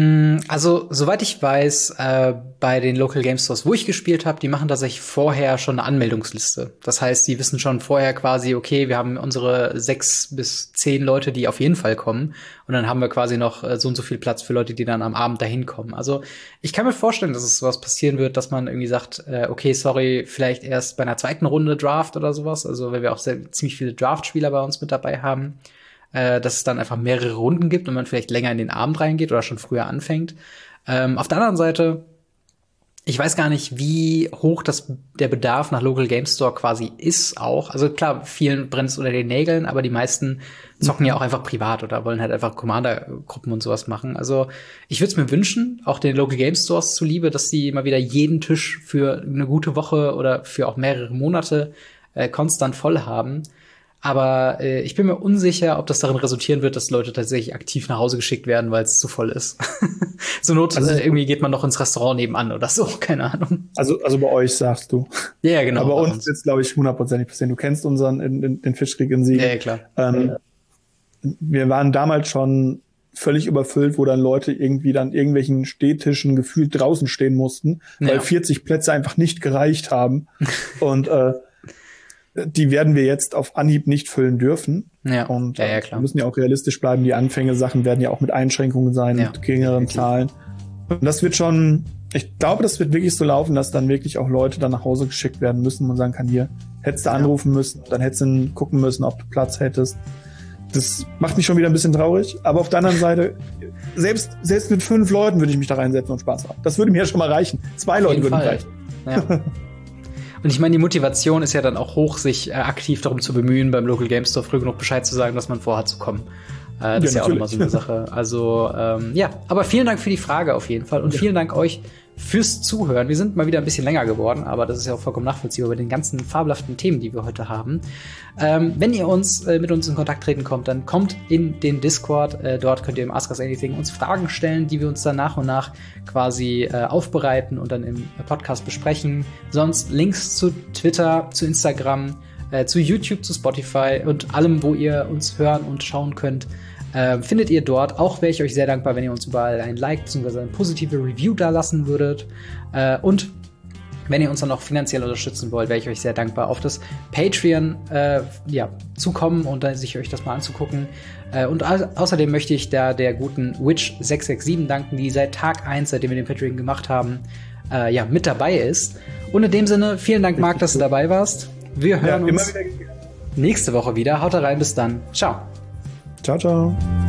A: Also, soweit ich weiß, äh, bei den Local Game Stores, wo ich gespielt habe, die machen tatsächlich vorher schon eine Anmeldungsliste. Das heißt, die wissen schon vorher quasi, okay, wir haben unsere sechs bis zehn Leute, die auf jeden Fall kommen. Und dann haben wir quasi noch äh, so und so viel Platz für Leute, die dann am Abend dahin kommen. Also, ich kann mir vorstellen, dass es sowas passieren wird, dass man irgendwie sagt, äh, okay, sorry, vielleicht erst bei einer zweiten Runde Draft oder sowas. Also, weil wir auch sehr, ziemlich viele Draft-Spieler bei uns mit dabei haben. Äh, dass es dann einfach mehrere Runden gibt und man vielleicht länger in den Abend reingeht oder schon früher anfängt. Ähm, auf der anderen Seite, ich weiß gar nicht, wie hoch das der Bedarf nach Local Game Store quasi ist auch. Also klar, vielen brennt es unter den Nägeln, aber die meisten zocken ja auch einfach privat oder wollen halt einfach Commander-Gruppen und sowas machen. Also ich würde es mir wünschen, auch den Local Game Stores zuliebe, dass sie mal wieder jeden Tisch für eine gute Woche oder für auch mehrere Monate äh, konstant voll haben. Aber äh, ich bin mir unsicher, ob das darin resultieren wird, dass Leute tatsächlich aktiv nach Hause geschickt werden, weil es zu voll ist. So Not, also, äh, irgendwie geht man noch ins Restaurant nebenan oder so, keine Ahnung.
B: Also, also bei euch sagst du.
A: Ja, genau.
B: Aber bei uns wird es, glaube ich, hundertprozentig passieren. Du kennst unseren, in, in, den Fischkrieg in Siegen.
A: Ja, ja klar.
B: Ähm, ja. Wir waren damals schon völlig überfüllt, wo dann Leute irgendwie dann irgendwelchen Städtischen gefühlt draußen stehen mussten, weil ja. vierzig Plätze einfach nicht gereicht haben. Und äh, die werden wir jetzt auf Anhieb nicht füllen dürfen.
A: Ja.
B: Und
A: ja, ja,
B: äh,
A: klar.
B: wir müssen ja auch realistisch bleiben. Die Anfänge-Sachen werden ja auch mit Einschränkungen sein,
A: ja.
B: mit geringeren ja, Zahlen. Und das wird schon, ich glaube, das wird wirklich so laufen, dass dann wirklich auch Leute dann nach Hause geschickt werden müssen und man sagen kann, hier, hättest du anrufen ja. müssen, dann hättest du gucken müssen, ob du Platz hättest. Das macht mich schon wieder ein bisschen traurig. Aber auf der anderen Seite, selbst, selbst mit fünf Leuten würde ich mich da reinsetzen und Spaß haben. Das würde mir ja schon mal reichen. Zwei Leute würden reichen.
A: Ja. Und ich meine, die Motivation ist ja dann auch hoch, sich äh, aktiv darum zu bemühen, beim Local Game Store früh genug Bescheid zu sagen, dass man vorhat zu kommen. Äh, das ja, ist ja natürlich. Auch nochmal so eine Sache. Also, ähm, ja, aber vielen Dank für die Frage auf jeden Fall. Und ja. vielen Dank euch fürs Zuhören. Wir sind mal wieder ein bisschen länger geworden, aber das ist ja auch vollkommen nachvollziehbar bei den ganzen fabelhaften Themen, die wir heute haben. Ähm, wenn ihr uns äh, mit uns in Kontakt treten kommt, dann kommt in den Discord. Äh, dort könnt ihr im Ask Us Anything uns Fragen stellen, die wir uns dann nach und nach quasi äh, aufbereiten und dann im Podcast besprechen. Sonst Links zu Twitter, zu Instagram, äh, zu YouTube, zu Spotify und allem, wo ihr uns hören und schauen könnt. Äh, findet ihr dort. Auch wäre ich euch sehr dankbar, wenn ihr uns überall ein Like bzw. eine positive Review da lassen würdet. Äh, und wenn ihr uns dann noch finanziell unterstützen wollt, wäre ich euch sehr dankbar, auf das Patreon äh, ja, zukommen und dann sich euch das mal anzugucken. Äh, und au- außerdem möchte ich da der guten Witch sechs sechs sieben danken, die seit Tag eins, seitdem wir den Patreon gemacht haben, äh, ja, mit dabei ist. Und in dem Sinne, vielen Dank, Marc, dass du dabei warst. Wir hören ja, uns nächste Woche wieder. Haut rein, bis dann. Ciao.
B: Ciao, ciao.